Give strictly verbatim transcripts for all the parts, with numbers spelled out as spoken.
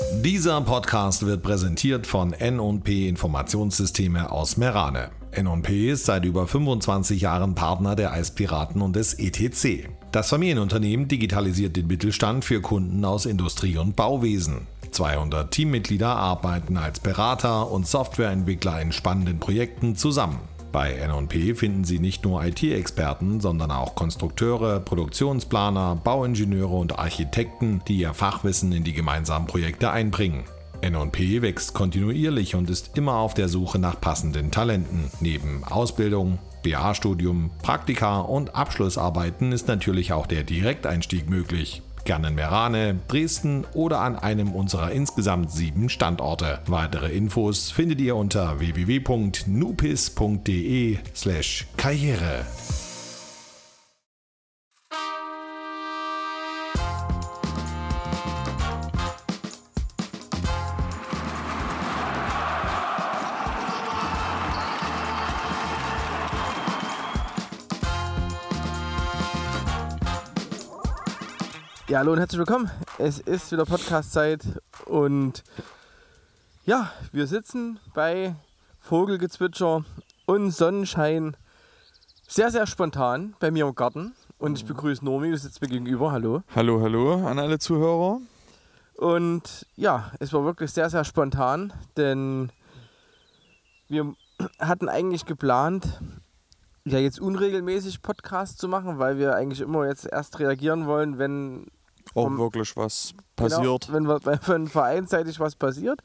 Dieser Podcast wird präsentiert von N und P Informationssysteme aus Merane. N und P ist seit über fünfundzwanzig Jahren Partner der Eispiraten und des E T C. Das Familienunternehmen digitalisiert den Mittelstand für Kunden aus Industrie- und Bauwesen. zweihundert Teammitglieder arbeiten als Berater und Softwareentwickler in spannenden Projekten zusammen. Bei N und P finden Sie nicht nur I T-Experten, sondern auch Konstrukteure, Produktionsplaner, Bauingenieure und Architekten, die ihr Fachwissen in die gemeinsamen Projekte einbringen. N und P wächst kontinuierlich und ist immer auf der Suche nach passenden Talenten. Neben Ausbildung, B A-Studium, Praktika und Abschlussarbeiten ist natürlich auch der Direkteinstieg möglich. Gerne in Merane, Dresden oder an einem unserer insgesamt sieben Standorte. Weitere Infos findet ihr unter w w w punkt nupis punkt de slash karriere. Ja, hallo und herzlich willkommen. Es ist wieder Podcast-Zeit und ja, wir sitzen bei Vogelgezwitscher und Sonnenschein sehr, sehr spontan bei mir im Garten und ich begrüße Nomi, du sitzt mir gegenüber. Hallo. Hallo, hallo an alle Zuhörer. Und ja, es war wirklich sehr, sehr spontan, denn wir hatten eigentlich geplant, ja jetzt unregelmäßig Podcasts zu machen, weil wir eigentlich immer jetzt erst reagieren wollen, wenn auch vom, wirklich was passiert. Genau, wenn, wenn vereinsseitig was passiert.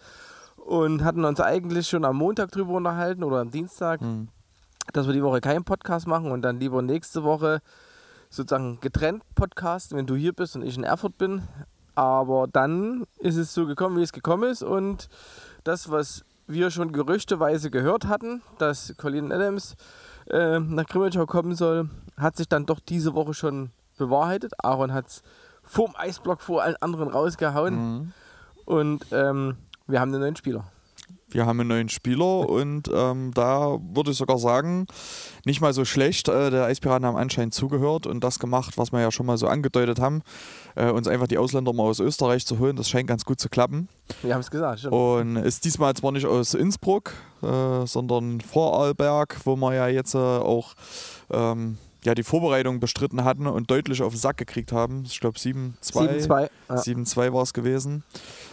Und hatten uns eigentlich schon am Montag drüber unterhalten oder am Dienstag, hm. dass wir die Woche keinen Podcast machen und dann lieber nächste Woche sozusagen getrennt Podcast, wenn du hier bist und ich in Erfurt bin. Aber dann ist es so gekommen, wie es gekommen ist. Und das, was wir schon gerüchteweise gehört hatten, dass Colin Adams äh, nach Krimitschau kommen soll, hat sich dann doch diese Woche schon bewahrheitet. Aaron hat es vorm Eisblock vor allen anderen rausgehauen. Mhm. Und ähm, wir haben einen neuen Spieler. Wir haben einen neuen Spieler und ähm, da würde ich sogar sagen, nicht mal so schlecht. Äh, der Eispiraten haben anscheinend zugehört und das gemacht, was wir ja schon mal so angedeutet haben, äh, uns einfach die Ausländer mal aus Österreich zu holen. Das scheint ganz gut zu klappen. Wir haben es gesagt, stimmt. Und ist diesmal zwar nicht aus Innsbruck, äh, sondern Vorarlberg, wo wir ja jetzt äh, auch ähm, ja, die Vorbereitung bestritten hatten und deutlich auf den Sack gekriegt haben. Ich glaube sieben zwei sieben zwei ja. war es gewesen.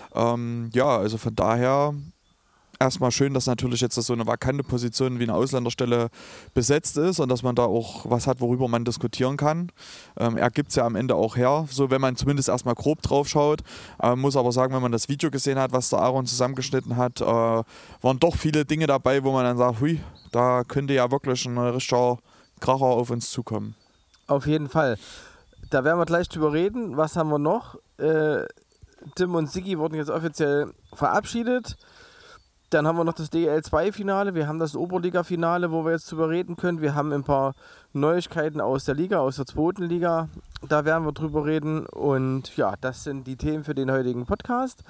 Ähm, ja, also von daher erstmal schön, dass natürlich jetzt so eine vakante Position wie eine Ausländerstelle besetzt ist und dass man da auch was hat, worüber man diskutieren kann. Ähm, er gibt es ja am Ende auch her, so wenn man zumindest erstmal grob drauf schaut. Man äh, muss aber sagen, wenn man das Video gesehen hat, was der Aaron zusammengeschnitten hat, äh, waren doch viele Dinge dabei, wo man dann sagt, hui, da könnte ja wirklich ein richtiger Kracher auf uns zukommen. Auf jeden Fall. Da werden wir gleich drüber reden. Was haben wir noch? Äh, Tim und Sigi wurden jetzt offiziell verabschiedet. Dann haben wir noch das D L zwei Finale. Wir haben das Oberliga-Finale, wo wir jetzt drüber reden können. Wir haben ein paar Neuigkeiten aus der Liga, aus der zweiten Liga. Da werden wir drüber reden. Und ja, das sind die Themen für den heutigen Podcast.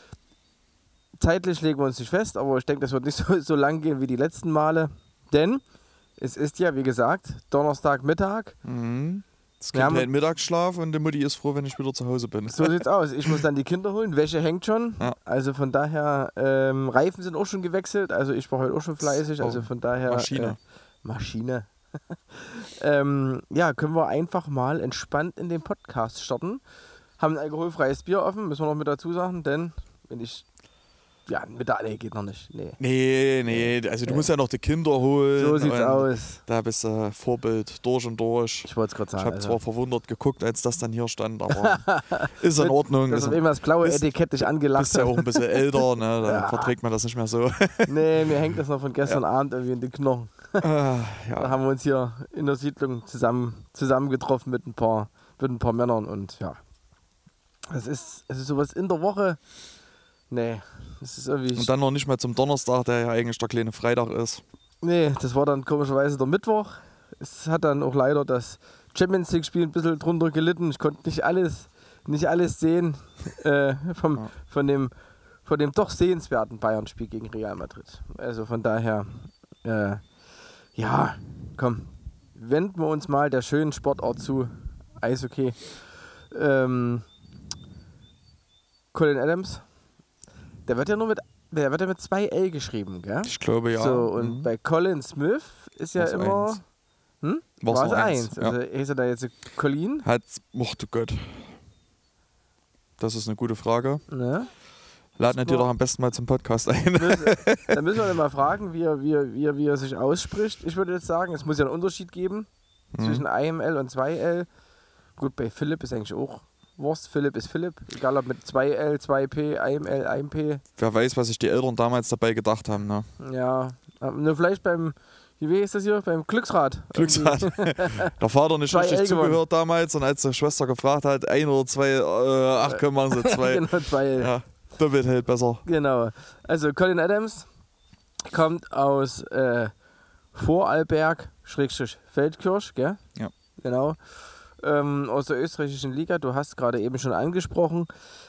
Zeitlich legen wir uns nicht fest, aber ich denke, das wird nicht so, so lang gehen wie die letzten Male. Denn es ist ja, wie gesagt, Donnerstagmittag. Mhm. Es gibt halt Mittagsschlaf und die Mutti ist froh, wenn ich wieder zu Hause bin. So sieht's aus. Ich muss dann die Kinder holen. Wäsche hängt schon. Ja. Also von daher, ähm, Reifen sind auch schon gewechselt. Also ich war heute auch schon fleißig. Oh, also von daher. Maschine. Äh, Maschine. ähm, ja, können wir einfach mal entspannt in den Podcast starten. Haben ein alkoholfreies Bier offen, müssen wir noch mit dazu sagen, denn wenn ich. Ja, mit der nee, geht noch nicht. Nee, nee, nee. also du nee. musst ja noch die Kinder holen. So sieht's aus. Da bist du äh, Vorbild durch und durch. Ich wollte es gerade sagen. Ich habe also. zwar verwundert geguckt, als das dann hier stand, aber ist in Ordnung. Das ist eben das blaue bist, Etikett dich angelacht. Du bist ja auch ein bisschen älter, ne? Da ja. verträgt man das nicht mehr so. Nee, mir hängt das noch von gestern ja. Abend irgendwie in den Knochen. äh, ja. Da haben wir uns hier in der Siedlung zusammen, zusammen getroffen mit ein paar, mit ein paar Männern und ja. Es ist, es ist sowas in der Woche. Nee, das ist irgendwie. Und dann noch nicht mal zum Donnerstag, der ja eigentlich der kleine Freitag ist. Nee, das war dann komischerweise der Mittwoch. Es hat dann auch leider das Champions League-Spiel ein bisschen drunter gelitten. Ich konnte nicht alles, nicht alles sehen äh, vom, ja. von, dem, von dem doch sehenswerten Bayern-Spiel gegen Real Madrid. Also von daher, äh, ja, komm, wenden wir uns mal der schönen Sportart zu. Eishockey. Ähm, Colin Adams der wird ja nur mit, der wird ja mit zwei L geschrieben, gell? Ich glaube, ja. So, und mhm. bei Colin Smith ist ja War's immer... eins. Hm? War's War es nur eins, eins. ja. Also ist er da jetzt Colin? Hat, oh du Gott. Das ist eine gute Frage. Ne? Laden wir dir doch am besten mal zum Podcast ein. Dann müssen wir dann mal fragen, wie er, wie, er, wie, er, wie er sich ausspricht. Ich würde jetzt sagen, es muss ja einen Unterschied geben Mhm. zwischen einem L und zwei L. Gut, bei Philipp ist eigentlich auch Wurst. Philipp ist Philipp. Egal ob mit zwei L, zwei P, einem L, einem P. Wer weiß, was sich die Eltern damals dabei gedacht haben. Ne? Ja, nur vielleicht beim, wie ist das hier? Beim Glücksrad. Glücksrad. Der Vater nicht zwei richtig L gewonnen. zugehört damals und als die Schwester gefragt hat, ein oder zwei, äh, ach komm, machen sie zwei. Genau, zwei L. Ja, doppelt hält besser. Genau. Also Colin Adams kommt aus äh, Vorarlberg, Schrägstrich Feldkirch, gell? Ja. Genau. Ähm, aus der österreichischen Liga, du hast gerade eben schon angesprochen,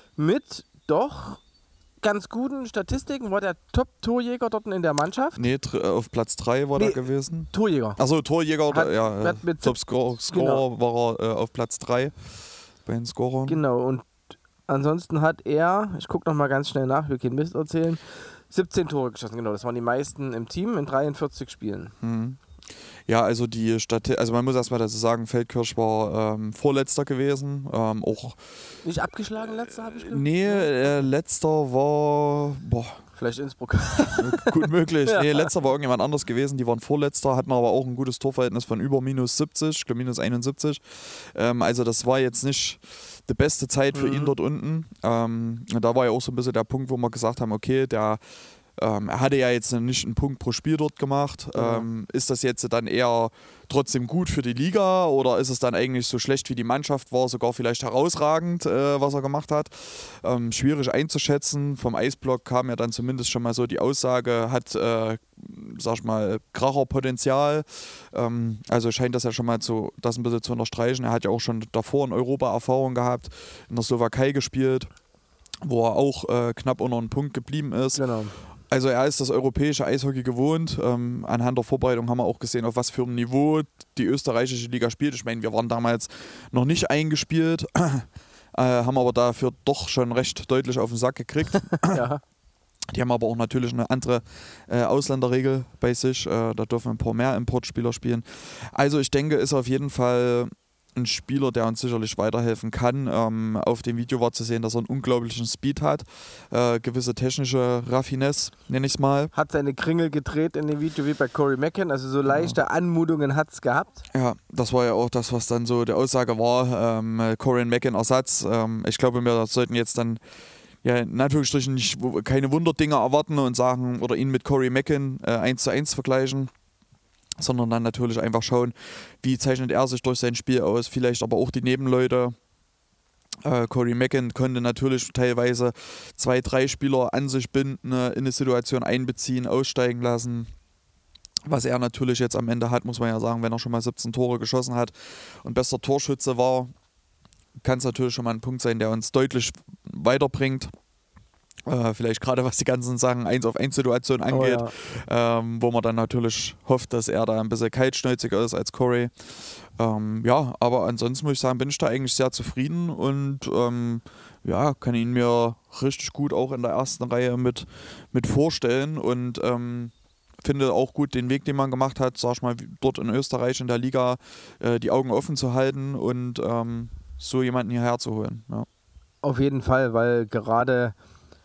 mit doch ganz guten Statistiken, war der Top-Torjäger dort in der Mannschaft. Nee, tr- auf Platz drei war Nee. der gewesen. Torjäger. Achso, Torjäger, Hat- ja, äh, hat mit Top-Scorer Genau. war er äh, auf Platz drei bei den Scorern. Genau, und ansonsten hat er, ich gucke nochmal ganz schnell nach, wir können Mist erzählen, siebzehn Tore geschossen, genau, das waren die meisten im Team in dreiundvierzig Spielen. Mhm. Ja, also die Stadt, also man muss erstmal dazu sagen, Feldkirch war ähm, Vorletzter gewesen. Ähm, auch Nicht abgeschlagen letzter, habe ich gehört? nee, äh, letzter war boah, Vielleicht Innsbruck. gut möglich. Ja. Nee, letzter war irgendjemand anders gewesen. Die waren Vorletzter, hatten aber auch ein gutes Torverhältnis von über minus siebzig, ich glaube minus einundsiebzig. Ähm, also das war jetzt nicht die beste Zeit für Mhm. ihn dort unten. Ähm, und da war ja auch so ein bisschen der Punkt, wo wir gesagt haben, okay, der Ähm, er hatte ja jetzt nicht einen Punkt pro Spiel dort gemacht. Ja. Ähm, ist das jetzt dann eher trotzdem gut für die Liga oder ist es dann eigentlich so schlecht wie die Mannschaft war, sogar vielleicht herausragend, äh, was er gemacht hat? Ähm, schwierig einzuschätzen. Vom Eisblock kam ja dann zumindest schon mal so die Aussage, hat, äh, sag ich mal, Kracherpotenzial. Ähm, also scheint das ja schon mal zu, das ein bisschen zu unterstreichen. Er hat ja auch schon davor in Europa Erfahrung gehabt, in der Slowakei gespielt, wo er auch äh, knapp unter einen Punkt geblieben ist. Genau. Also er ist das europäische Eishockey gewohnt. Ähm, anhand der Vorbereitung haben wir auch gesehen, auf was für einem Niveau die österreichische Liga spielt. Ich meine, wir waren damals noch nicht eingespielt, äh, haben aber dafür doch schon recht deutlich auf den Sack gekriegt. Ja. Die haben aber auch natürlich eine andere äh, Ausländerregel bei sich. Äh, da dürfen ein paar mehr Importspieler spielen. Also ich denke, ist auf jeden Fall ein Spieler, der uns sicherlich weiterhelfen kann. Ähm, auf dem Video war zu sehen, dass er einen unglaublichen Speed hat, äh, gewisse technische Raffinesse, nenne ich es mal. Hat seine Kringel gedreht in dem Video wie bei Corey Macken, also so leichte Anmutungen hat es gehabt. Ja, das war ja auch das, was dann so die Aussage war, ähm, Corin Macken Ersatz. Ähm, ich glaube, wir sollten jetzt dann ja, in Anführungsstrichen nicht, keine Wunderdinger erwarten und sagen oder ihn mit Corey Macken äh, eins zu eins vergleichen, sondern dann natürlich einfach schauen, wie zeichnet er sich durch sein Spiel aus, vielleicht aber auch die Nebenleute. Äh, Corey Macken konnte natürlich teilweise zwei, drei Spieler an sich binden, äh, in eine Situation einbeziehen, aussteigen lassen. Was er natürlich jetzt am Ende hat, muss man ja sagen, wenn er schon mal siebzehn Tore geschossen hat und bester Torschütze war, kann es natürlich schon mal ein Punkt sein, der uns deutlich weiterbringt. Äh, vielleicht gerade was die ganzen Sachen eins auf eins Situation angeht, Oh, ja. ähm, wo man dann natürlich hofft, dass er da ein bisschen kaltschnäuziger ist als Corey. Ähm, ja, aber ansonsten muss ich sagen, bin ich da eigentlich sehr zufrieden und ähm, ja, kann ihn mir richtig gut auch in der ersten Reihe mit, mit vorstellen und ähm, finde auch gut den Weg, den man gemacht hat, sag ich mal, dort in Österreich in der Liga äh, die Augen offen zu halten und ähm, so jemanden hierher zu holen. Ja. Auf jeden Fall, weil gerade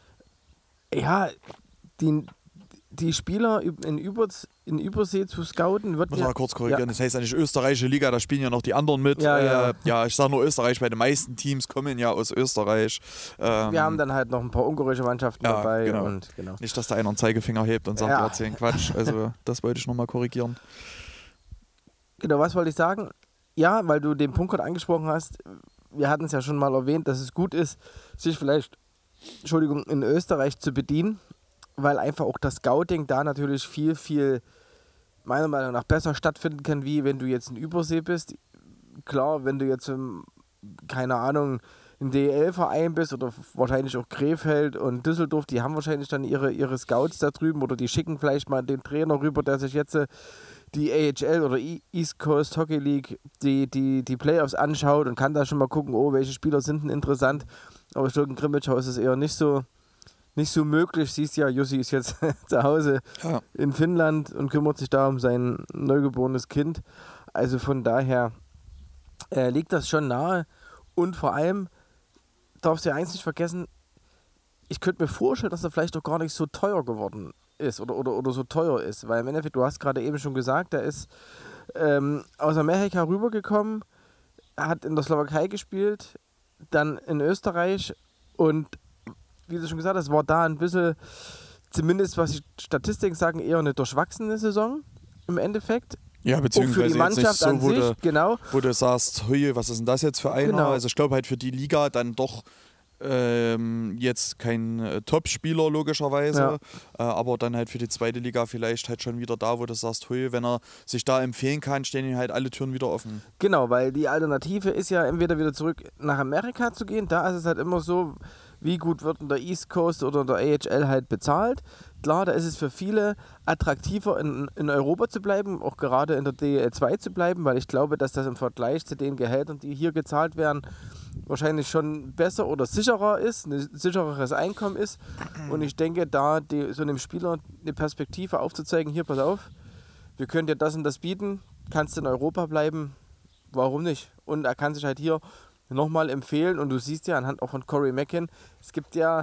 ja, die, die Spieler in, Über, in Übersee zu scouten wird Muss ja, mal kurz korrigieren, ja, das heißt ja nicht österreichische Liga, da spielen ja noch die anderen mit. Ja, ja. Äh, ja ich sage nur Österreich, weil die meisten Teams kommen ja aus Österreich. Ähm, wir haben dann halt noch ein paar ungarische Mannschaften ja, dabei. genau. Und, genau. Nicht, dass da einer einen Zeigefinger hebt und sagt, Ja. wir erzählen Quatsch. Also das wollte ich nochmal korrigieren. Genau, was wollte ich sagen? Ja, weil du den Punkt gerade angesprochen hast, wir hatten es ja schon mal erwähnt, dass es gut ist, sich vielleicht, Entschuldigung, in Österreich zu bedienen, weil einfach auch das Scouting da natürlich viel, viel meiner Meinung nach besser stattfinden kann, wie wenn du jetzt in Übersee bist. Klar, wenn du jetzt, im, keine Ahnung, ein D E L-Verein bist oder wahrscheinlich auch Krefeld und Düsseldorf, die haben wahrscheinlich dann ihre, ihre Scouts da drüben oder die schicken vielleicht mal den Trainer rüber, der sich jetzt die A H L oder East Coast Hockey League die, die, die Playoffs anschaut und kann da schon mal gucken, oh, welche Spieler sind denn interessant. Aber Stürken Grimmitschau ist es eher nicht so, nicht so möglich. Siehst ja, Jussi ist jetzt zu Hause Ja. in Finnland und kümmert sich da um sein neugeborenes Kind. Also von daher äh, liegt das schon nahe. Und vor allem darfst du ja eins nicht vergessen, ich könnte mir vorstellen, dass er vielleicht doch gar nicht so teuer geworden ist oder, oder, oder so teuer ist. Weil im Endeffekt, du hast gerade eben schon gesagt, er ist ähm, aus Amerika rübergekommen, hat in der Slowakei gespielt, dann in Österreich und wie du schon gesagt hast, war da ein bisschen, zumindest was die Statistiken sagen, eher eine durchwachsene Saison im Endeffekt. Ja, beziehungsweise auch für die Mannschaft jetzt nicht so, an wo, sich, du, genau. wo du sagst, hui, was ist denn das jetzt für einer? Genau. Also ich glaube halt für die Liga dann doch ähm, jetzt kein äh, Top-Spieler logischerweise, Ja. äh, aber dann halt für die zweite Liga vielleicht halt schon wieder da, wo du sagst, hui, wenn er sich da empfehlen kann, stehen ihm halt alle Türen wieder offen. Genau, weil die Alternative ist ja entweder wieder zurück nach Amerika zu gehen, da ist es halt immer so, wie gut wird in der East Coast oder in der A H L halt bezahlt. Klar, da ist es für viele attraktiver, in, in Europa zu bleiben, auch gerade in der D L zwei zu bleiben, weil ich glaube, dass das im Vergleich zu den Gehältern, die hier gezahlt werden, wahrscheinlich schon besser oder sicherer ist, ein sichereres Einkommen ist. Und ich denke, da die, so einem Spieler eine Perspektive aufzuzeigen, hier, pass auf, wir können dir das und das bieten, kannst in Europa bleiben, warum nicht? Und er kann sich halt hier nochmal empfehlen und du siehst ja anhand auch von Corey Mackin, es gibt ja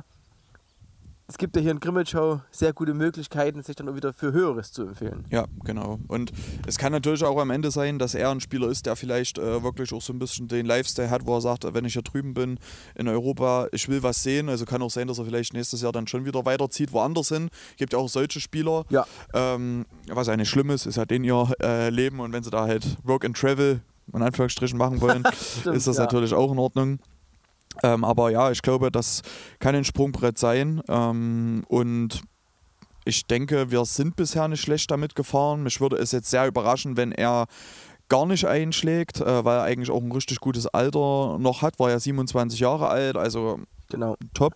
es gibt ja hier in Grimmelschau sehr gute Möglichkeiten, sich dann auch wieder für Höheres zu empfehlen. Ja, genau. Und es kann natürlich auch am Ende sein, dass er ein Spieler ist, der vielleicht äh, wirklich auch so ein bisschen den Lifestyle hat, wo er sagt, wenn ich hier drüben bin in Europa, ich will was sehen. Also kann auch sein, dass er vielleicht nächstes Jahr dann schon wieder weiterzieht, woanders hin. Gibt ja auch solche Spieler. Ja. Ähm, was ja nicht schlimm ist, ist halt in ihr äh, Leben und wenn sie da halt Work and Travel in Anführungsstrichen machen wollen, Stimmt, ist das ja. natürlich auch in Ordnung. Ähm, aber ja, ich glaube, das kann ein Sprungbrett sein. Ähm, und ich denke, wir sind bisher nicht schlecht damit gefahren. Mich würde es jetzt sehr überraschen, wenn er gar nicht einschlägt, äh, weil er eigentlich auch ein richtig gutes Alter noch hat. War ja siebenundzwanzig Jahre alt, also Genau. top.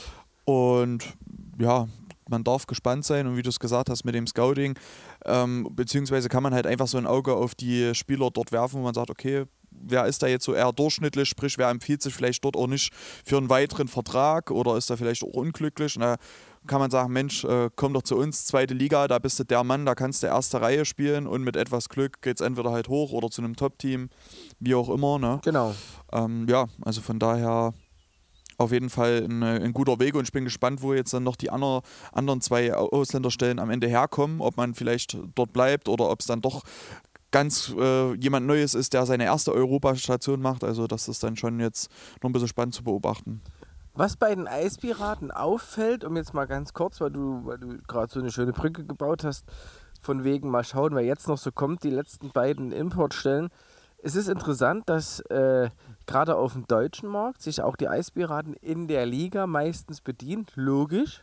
Und ja, man darf gespannt sein. Und wie du es gesagt hast mit dem Scouting, ähm, beziehungsweise kann man halt einfach so ein Auge auf die Spieler dort werfen, wo man sagt, okay, wer ist da jetzt so eher durchschnittlich, sprich, wer empfiehlt sich vielleicht dort auch nicht für einen weiteren Vertrag oder ist da vielleicht auch unglücklich? Und da kann man sagen, Mensch, äh, komm doch zu uns, zweite Liga, da bist du der Mann, da kannst du erste Reihe spielen und mit etwas Glück geht es entweder halt hoch oder zu einem Top-Team, wie auch immer. Ne? Genau. Ähm, ja, also von daher auf jeden Fall ein, ein guter Weg und ich bin gespannt, wo jetzt dann noch die andere, anderen zwei Ausländerstellen am Ende herkommen, ob man vielleicht dort bleibt oder ob es dann doch ganz äh, jemand Neues ist, der seine erste Europastation macht. Also das ist dann schon jetzt noch ein bisschen spannend zu beobachten. Was bei den Eispiraten auffällt, um jetzt mal ganz kurz, weil du, weil du gerade so eine schöne Brücke gebaut hast, von wegen mal schauen, wer jetzt noch so kommt, die letzten beiden Importstellen. Es ist interessant, dass äh, gerade auf dem deutschen Markt sich auch die Eispiraten in der Liga meistens bedient, logisch.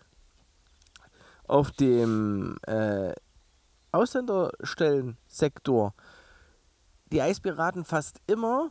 Auf dem äh, Ausländerstellensektor die Eispiraten fast immer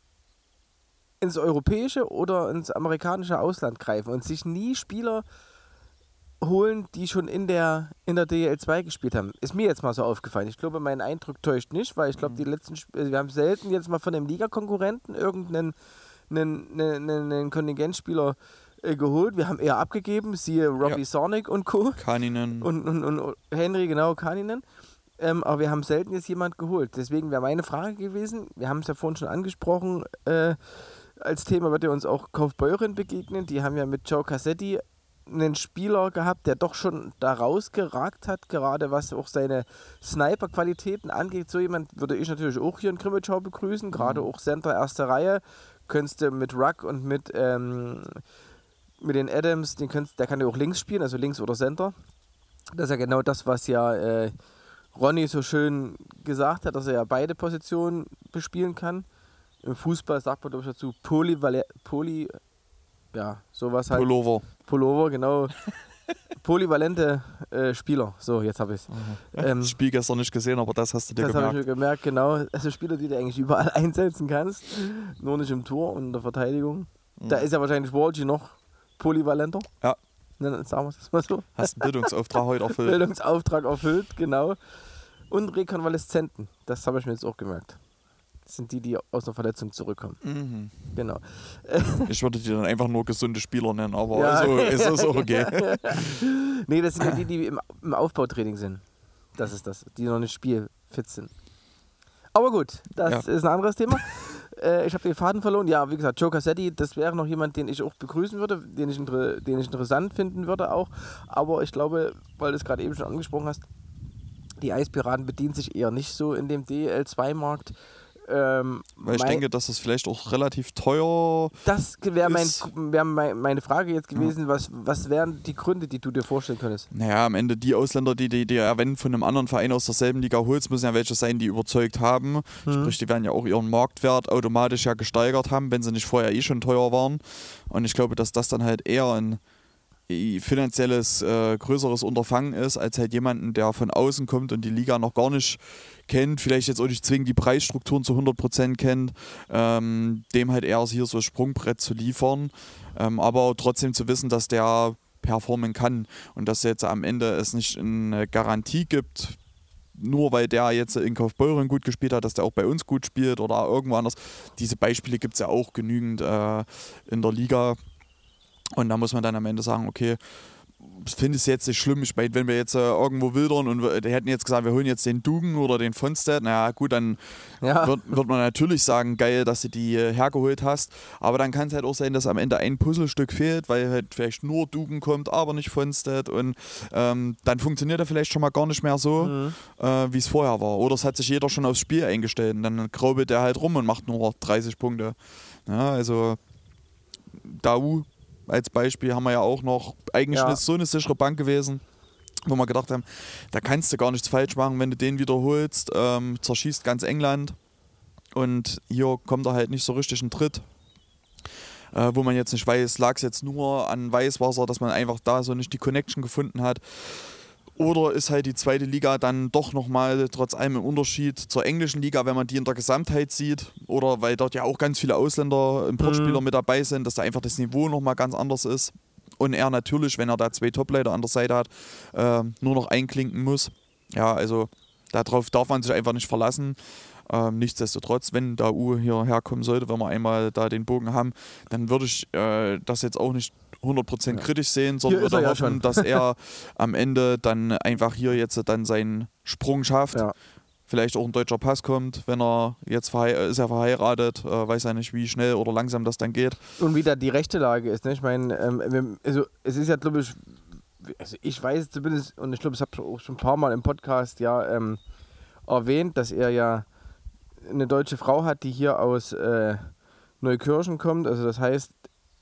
ins europäische oder ins amerikanische Ausland greifen und sich nie Spieler holen, die schon in der, in der D L zwei gespielt haben. Ist mir jetzt mal so aufgefallen. Ich glaube, mein Eindruck täuscht nicht, weil ich glaube, die letzten, Sp- also wir haben selten jetzt mal von einem Ligakonkurrenten irgendeinen einen, einen, einen Kontingentspieler äh, geholt. Wir haben eher abgegeben, siehe Robbie Ja. Sornick und Co. Kaninen. Und, und, und Henry, genau, Kaninen. Ähm, aber wir haben selten jetzt jemand geholt. Deswegen wäre meine Frage gewesen, wir haben es ja vorhin schon angesprochen, äh, als Thema wird ja uns auch Kaufbeuren begegnen. Die haben ja mit Joe Cassetti einen Spieler gehabt, der doch schon da rausgeragt hat, gerade was auch seine Sniper-Qualitäten angeht. So jemand würde ich natürlich auch hier in Grimmitschau begrüßen, gerade auch Center erste Reihe. Könntest du mit Ruck und mit, ähm, mit den Adams, den könntest, der kann ja auch links spielen, also links oder Center. Das ist ja genau das, was ja äh, Ronny so schön gesagt hat, dass er ja beide Positionen bespielen kann. Im Fußball sagt man, glaube ich, dazu Polyvalent, Poly, ja, sowas halt. Pullover. Pullover, genau. Polyvalente äh, Spieler. So, jetzt habe ich es. Ähm, Das Spiel gestern nicht gesehen, aber das hast du dir das habe ich gemerkt. mir gemerkt, genau. Also Spieler, die du eigentlich überall einsetzen kannst, nur nicht im Tor und in der Verteidigung. Da ist ja wahrscheinlich Walgi noch polyvalenter. Ja. Ne, dann sagen wir es mal so. Hast einen Bildungsauftrag heute erfüllt. Bildungsauftrag erfüllt, genau. Und Rekonvaleszenten, das habe ich mir jetzt auch gemerkt. Das sind die, die aus einer Verletzung zurückkommen. Mhm. Genau. Ich würde die dann einfach nur gesunde Spieler nennen, aber Ja. also, ist das auch okay. Nee, das sind ja die, die im, im Aufbautraining sind. Das ist das, die noch nicht spielfit sind. Aber gut, das Ja. ist ein anderes Thema. Äh, ich habe den Faden verloren. Ja, wie gesagt, Joe Cassetti, das wäre noch jemand, den ich auch begrüßen würde, den ich, inter- den ich interessant finden würde auch. Aber ich glaube, weil du es gerade eben schon angesprochen hast, die Eispiraten bedienen sich eher nicht so in dem D L zwei Markt. Ähm, Weil ich mein, denke, dass das vielleicht auch relativ teuer das wäre mein, ist. wär mein, meine Frage jetzt gewesen, was, was wären die Gründe, die du dir vorstellen könntest? Naja, am Ende die Ausländer, die die, die ja, wenn von einem anderen Verein aus derselben Liga holst, müssen ja welche sein, die überzeugt haben. Mhm. Sprich, die werden ja auch ihren Marktwert automatisch ja gesteigert haben, wenn sie nicht vorher eh schon teuer waren. Und ich glaube, dass das dann halt eher ein finanzielles, äh, größeres Unterfangen ist, als halt jemanden, der von außen kommt und die Liga noch gar nicht kennt, vielleicht jetzt auch nicht zwingend die Preisstrukturen zu hundert Prozent kennt, ähm, dem halt eher hier so ein Sprungbrett zu liefern, ähm, aber trotzdem zu wissen, dass der performen kann und dass jetzt am Ende es nicht eine Garantie gibt, nur weil der jetzt in Kaufbeuren gut gespielt hat, dass der auch bei uns gut spielt oder irgendwo anders. Diese Beispiele gibt es ja auch genügend äh, in der Liga. Und da muss man dann am Ende sagen, okay, ich finde es jetzt nicht schlimm. Ich meine, wenn wir jetzt äh, irgendwo wildern und wir, die hätten jetzt gesagt, wir holen jetzt den Dugan oder den Fonstedt, naja gut, dann Ja. wird, wird man natürlich sagen, geil, dass du die äh, hergeholt hast. Aber dann kann es halt auch sein, dass am Ende ein Puzzlestück fehlt, weil halt vielleicht nur Dugan kommt, aber nicht Fonstedt. Und ähm, dann funktioniert er vielleicht schon mal gar nicht mehr so, Mhm. äh, wie es vorher war. Oder es hat sich jeder schon aufs Spiel eingestellt und dann graubelt der halt rum und macht nur dreißig Punkte. Ja, also Dau als Beispiel haben wir ja auch noch, eigentlich Ja. ist so eine sichere Bank gewesen, wo wir gedacht haben, da kannst du gar nichts falsch machen, wenn du den wiederholst, ähm, zerschießt ganz England und hier kommt er halt nicht so richtig ein Tritt, äh, wo man jetzt nicht weiß, lag es jetzt nur an Weißwasser, dass man einfach da so nicht die Connection gefunden hat. Oder ist halt die zweite Liga dann doch nochmal trotz allem ein Unterschied zur englischen Liga, wenn man die in der Gesamtheit sieht? Oder weil dort ja auch ganz viele Ausländer, Importspieler Mhm. mit dabei sind, dass da einfach das Niveau nochmal ganz anders ist. Und er natürlich, wenn er da zwei Topleiter an der Seite hat, äh, nur noch einklinken muss. Ja, also darauf darf man sich einfach nicht verlassen. Ähm, nichtsdestotrotz, wenn da U hierher kommen sollte, wenn wir einmal da den Bogen haben, dann würde ich äh, das jetzt auch nicht hundert Prozent Ja. kritisch sehen, sondern Hier ist würde er ja hoffen, schon. dass er am Ende dann einfach hier jetzt dann seinen Sprung schafft. Ja. Vielleicht auch ein deutscher Pass kommt, wenn er jetzt verhei- ist er verheiratet, äh, weiß ja nicht, wie schnell oder langsam das dann geht. Und wie da die rechte Lage ist. Ne? Ich meine, ähm, wir- also, es ist ja, glaube ich, also ich weiß zumindest, und ich glaube, ich habe es auch schon ein paar Mal im Podcast ja ähm, erwähnt, dass er ja eine deutsche Frau hat, die hier aus äh, Neukirchen kommt. Also das heißt,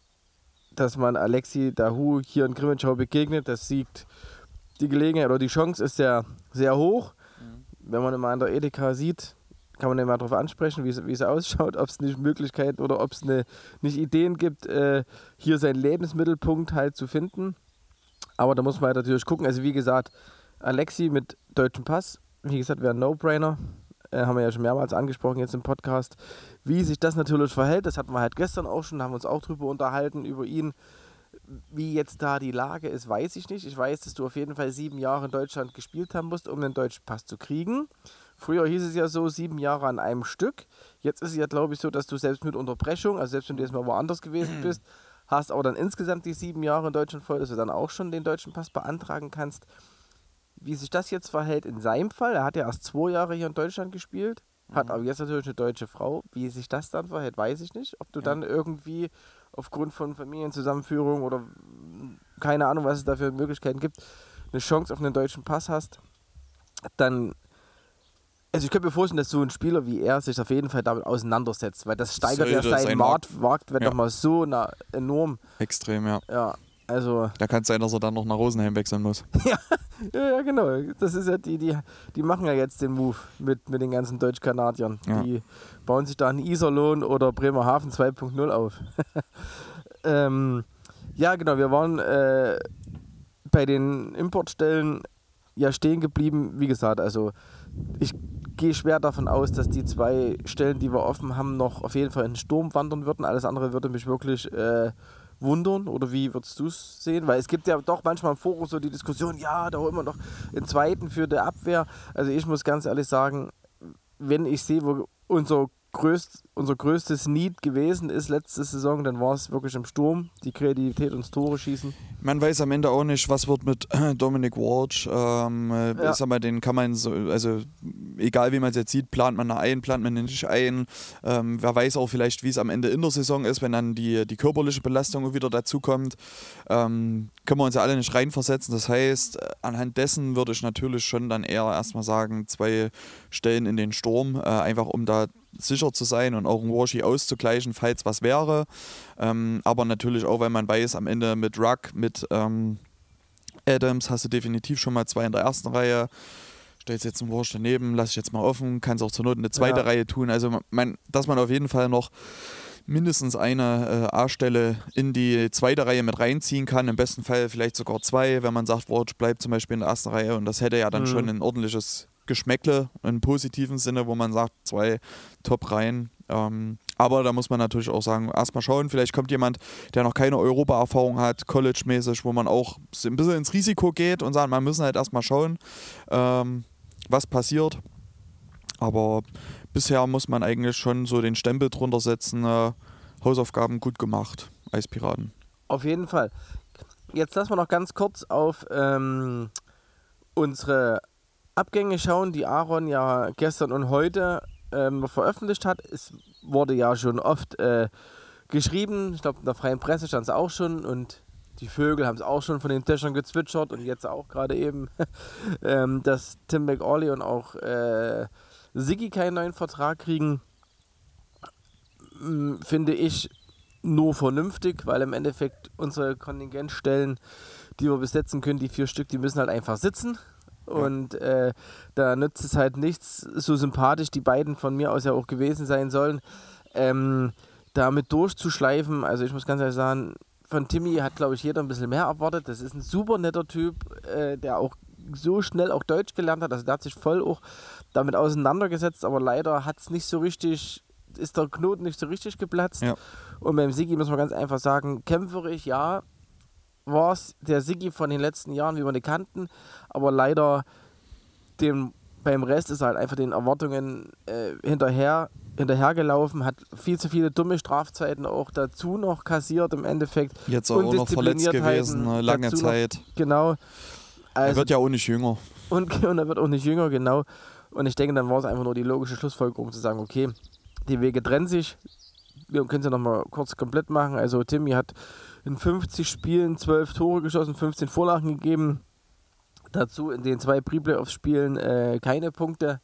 dass man Alexi Dahu hier in Grimmitschau begegnet, das siegt die Gelegenheit oder die Chance ist sehr, sehr hoch. Wenn man ihn mal in der Edeka sieht, kann man ihn mal darauf ansprechen, wie es, wie es ausschaut, ob es nicht Möglichkeiten oder ob es eine, nicht Ideen gibt, äh, hier seinen Lebensmittelpunkt halt zu finden. Aber da muss man halt natürlich gucken. Also wie gesagt, Alexi mit deutschem Pass, wie gesagt, wäre ein No-Brainer. Äh, haben wir ja schon mehrmals angesprochen jetzt im Podcast. Wie sich das natürlich verhält, das hatten wir halt gestern auch schon, haben uns auch drüber unterhalten, über ihn. Wie jetzt da die Lage ist, weiß ich nicht. Ich weiß, dass du auf jeden Fall sieben Jahre in Deutschland gespielt haben musst, um den deutschen Pass zu kriegen. Früher hieß es ja so, sieben Jahre an einem Stück. Jetzt ist es ja, glaube ich, so, dass du selbst mit Unterbrechung, also selbst wenn du jetzt mal woanders gewesen bist, hast aber dann insgesamt die sieben Jahre in Deutschland voll, dass du dann auch schon den deutschen Pass beantragen kannst. Wie sich das jetzt verhält in seinem Fall, er hat ja erst zwei Jahre hier in Deutschland gespielt, hat aber jetzt natürlich eine deutsche Frau. Wie sich das dann verhält, weiß ich nicht. Ob du Ja. dann irgendwie aufgrund von Familienzusammenführung oder keine Ahnung, was es da für Möglichkeiten gibt, eine Chance auf einen deutschen Pass hast, dann, also ich könnte mir vorstellen, dass so ein Spieler wie er sich auf jeden Fall damit auseinandersetzt, weil das steigert ja Sollte seinen sein Markt, Marktwert Ja. nochmal so na, enorm. Extrem, ja. Ja, also, Da kann es sein, dass er dann noch nach Rosenheim wechseln muss. ja, ja, genau. Das ist ja die, die, die machen ja jetzt den Move mit, mit den ganzen Deutsch-Kanadiern. Ja. Die bauen sich da einen Iserlohn oder Bremerhaven zwei Punkt null auf. ähm, ja, genau, wir waren äh, bei den Importstellen ja stehen geblieben. Wie gesagt, also ich gehe schwer davon aus, dass die zwei Stellen, die wir offen haben, noch auf jeden Fall in den Sturm wandern würden. Alles andere würde mich wirklich äh, wundern. Oder wie würdest du es sehen? Weil es gibt ja doch manchmal im Forum so die Diskussion, ja, da holen wir noch einen zweiten für die Abwehr. Also ich muss ganz ehrlich sagen, wenn ich sehe, wo unser größt, unser größtes Need gewesen ist letzte Saison, dann war es wirklich im Sturm, die Kreativität und das Tore schießen. Man weiß am Ende auch nicht, was wird mit Dominic Walsh. Ähm, ja. Ich sag mal, den kann man so, also egal wie man es jetzt sieht, plant man ein, plant man nicht ein. Ähm, wer weiß auch vielleicht, wie es am Ende in der Saison ist, wenn dann die, die körperliche Belastung wieder dazukommt. Ähm, können wir uns ja alle nicht reinversetzen. Das heißt, anhand dessen würde ich natürlich schon dann eher erstmal sagen, zwei Stellen in den Sturm, äh, einfach um da sicher zu sein und auch ein Washi auszugleichen, falls was wäre. Ähm, aber natürlich auch, weil man weiß, am Ende mit Ruck, mit ähm, Adams hast du definitiv schon mal zwei in der ersten Reihe. Stellst jetzt einen Wash daneben, lass ich jetzt mal offen, kannst auch zur Not eine zweite ja. Reihe tun. Also man, dass man auf jeden Fall noch mindestens eine äh, A-Stelle in die zweite Reihe mit reinziehen kann. Im besten Fall vielleicht sogar zwei, wenn man sagt, Wash bleibt zum Beispiel in der ersten Reihe. Und das hätte ja dann mhm. schon ein ordentliches Geschmäckle im positiven Sinne, wo man sagt, zwei Top-Reihen. Ähm, aber da muss man natürlich auch sagen, erstmal schauen, vielleicht kommt jemand, der noch keine Europa-Erfahrung hat, College-mäßig, wo man auch ein bisschen ins Risiko geht und sagt, man müssen halt erstmal schauen, ähm, was passiert. Aber bisher muss man eigentlich schon so den Stempel drunter setzen, äh, Hausaufgaben gut gemacht, Eispiraten. Auf jeden Fall. Jetzt lassen wir noch ganz kurz auf ähm, unsere Abgänge schauen, die Aaron ja gestern und heute ähm, veröffentlicht hat. Es wurde ja schon oft äh, geschrieben, ich glaube in der freien Presse stand es auch schon und die Vögel haben es auch schon von den Dächern gezwitschert und jetzt auch gerade eben, ähm, dass Tim McAuley und auch äh, Siggi keinen neuen Vertrag kriegen, m, finde ich nur vernünftig, weil im Endeffekt unsere Kontingentstellen, die wir besetzen können, die vier Stück, die müssen halt einfach sitzen. Und äh, da nützt es halt nichts, so sympathisch die beiden von mir aus ja auch gewesen sein sollen, ähm, damit durchzuschleifen. Also ich muss ganz ehrlich sagen, von Timmy hat, glaube ich, jeder ein bisschen mehr erwartet. Das ist ein super netter Typ, äh, der auch so schnell auch Deutsch gelernt hat. Also der hat sich voll auch damit auseinandergesetzt, aber leider hat es nicht so richtig, ist der Knoten nicht so richtig geplatzt. Ja. Und beim Siggi muss man ganz einfach sagen, kämpferisch, ja, war es der Siggi von den letzten Jahren, wie wir ihn kannten, aber leider dem, beim Rest ist er halt einfach den Erwartungen äh, hinterher, hinterhergelaufen, hat viel zu viele dumme Strafzeiten auch dazu noch kassiert im Endeffekt. Jetzt auch noch verletzt gewesen, eine lange Zeit. Noch, genau. Also, er wird ja auch nicht jünger. Und, und er wird auch nicht jünger, genau. Und ich denke, dann war es einfach nur die logische Schlussfolgerung zu sagen, okay, die Wege trennen sich. Wir können es ja nochmal kurz komplett machen. Also Timmy hat in fünfzig Spielen zwölf Tore geschossen, fünfzehn Vorlagen gegeben. Dazu in den zwei Pre-Playoffs-Spielen äh, keine Punkte.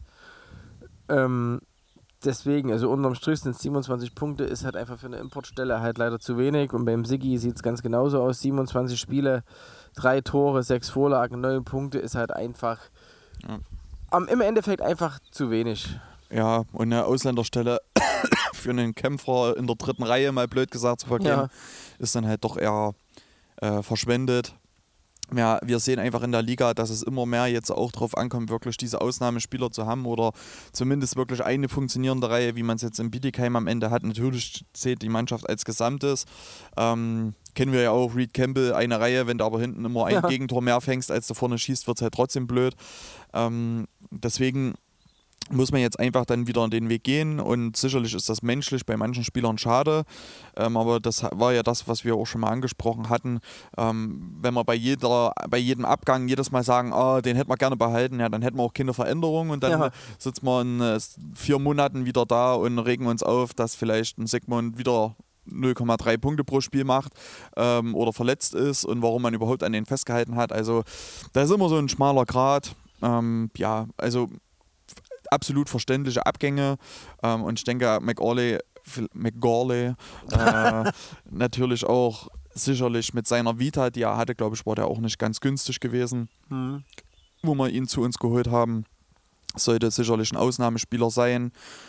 Ähm, deswegen, also unterm Strich sind es siebenundzwanzig Punkte, ist halt einfach für eine Importstelle halt leider zu wenig. Und beim Siggi sieht es ganz genauso aus. siebenundzwanzig Spiele, drei Tore, sechs Vorlagen, neun Punkte ist halt einfach ja. am, im Endeffekt einfach zu wenig. Ja, und eine Ausländerstelle für einen Kämpfer in der dritten Reihe, mal blöd gesagt zu vergeben, ja. ist dann halt doch eher äh, verschwendet. Ja, wir sehen einfach in der Liga, dass es immer mehr jetzt auch drauf ankommt, wirklich diese Ausnahmespieler zu haben oder zumindest wirklich eine funktionierende Reihe, wie man es jetzt in Bietigheim am Ende hat. Natürlich zählt die Mannschaft als Gesamtes. Ähm, kennen wir ja auch, Reed Campbell, eine Reihe, wenn du aber hinten immer ein ja. Gegentor mehr fängst, als du vorne schießt, wird es halt trotzdem blöd. Ähm, deswegen muss man jetzt einfach dann wieder den Weg gehen und sicherlich ist das menschlich bei manchen Spielern schade, ähm, aber das war ja das, was wir auch schon mal angesprochen hatten. Ähm, wenn wir bei jeder, bei jedem Abgang jedes Mal sagen, oh, den hätten wir gerne behalten, ja, dann hätten wir auch keine Veränderung und dann ja. sitzen wir in äh, vier Monaten wieder da und regen uns auf, dass vielleicht ein Sigmund wieder null Komma drei Punkte pro Spiel macht ähm, oder verletzt ist und warum man überhaupt an den festgehalten hat. Also da ist immer so ein schmaler Grat. Ähm, ja, also absolut verständliche Abgänge ähm, und ich denke, McAuley, McAuley äh, natürlich auch sicherlich mit seiner Vita, die er hatte, glaube ich, war der auch nicht ganz günstig gewesen, mhm. wo wir ihn zu uns geholt haben. Sollte sicherlich ein Ausnahmespieler sein.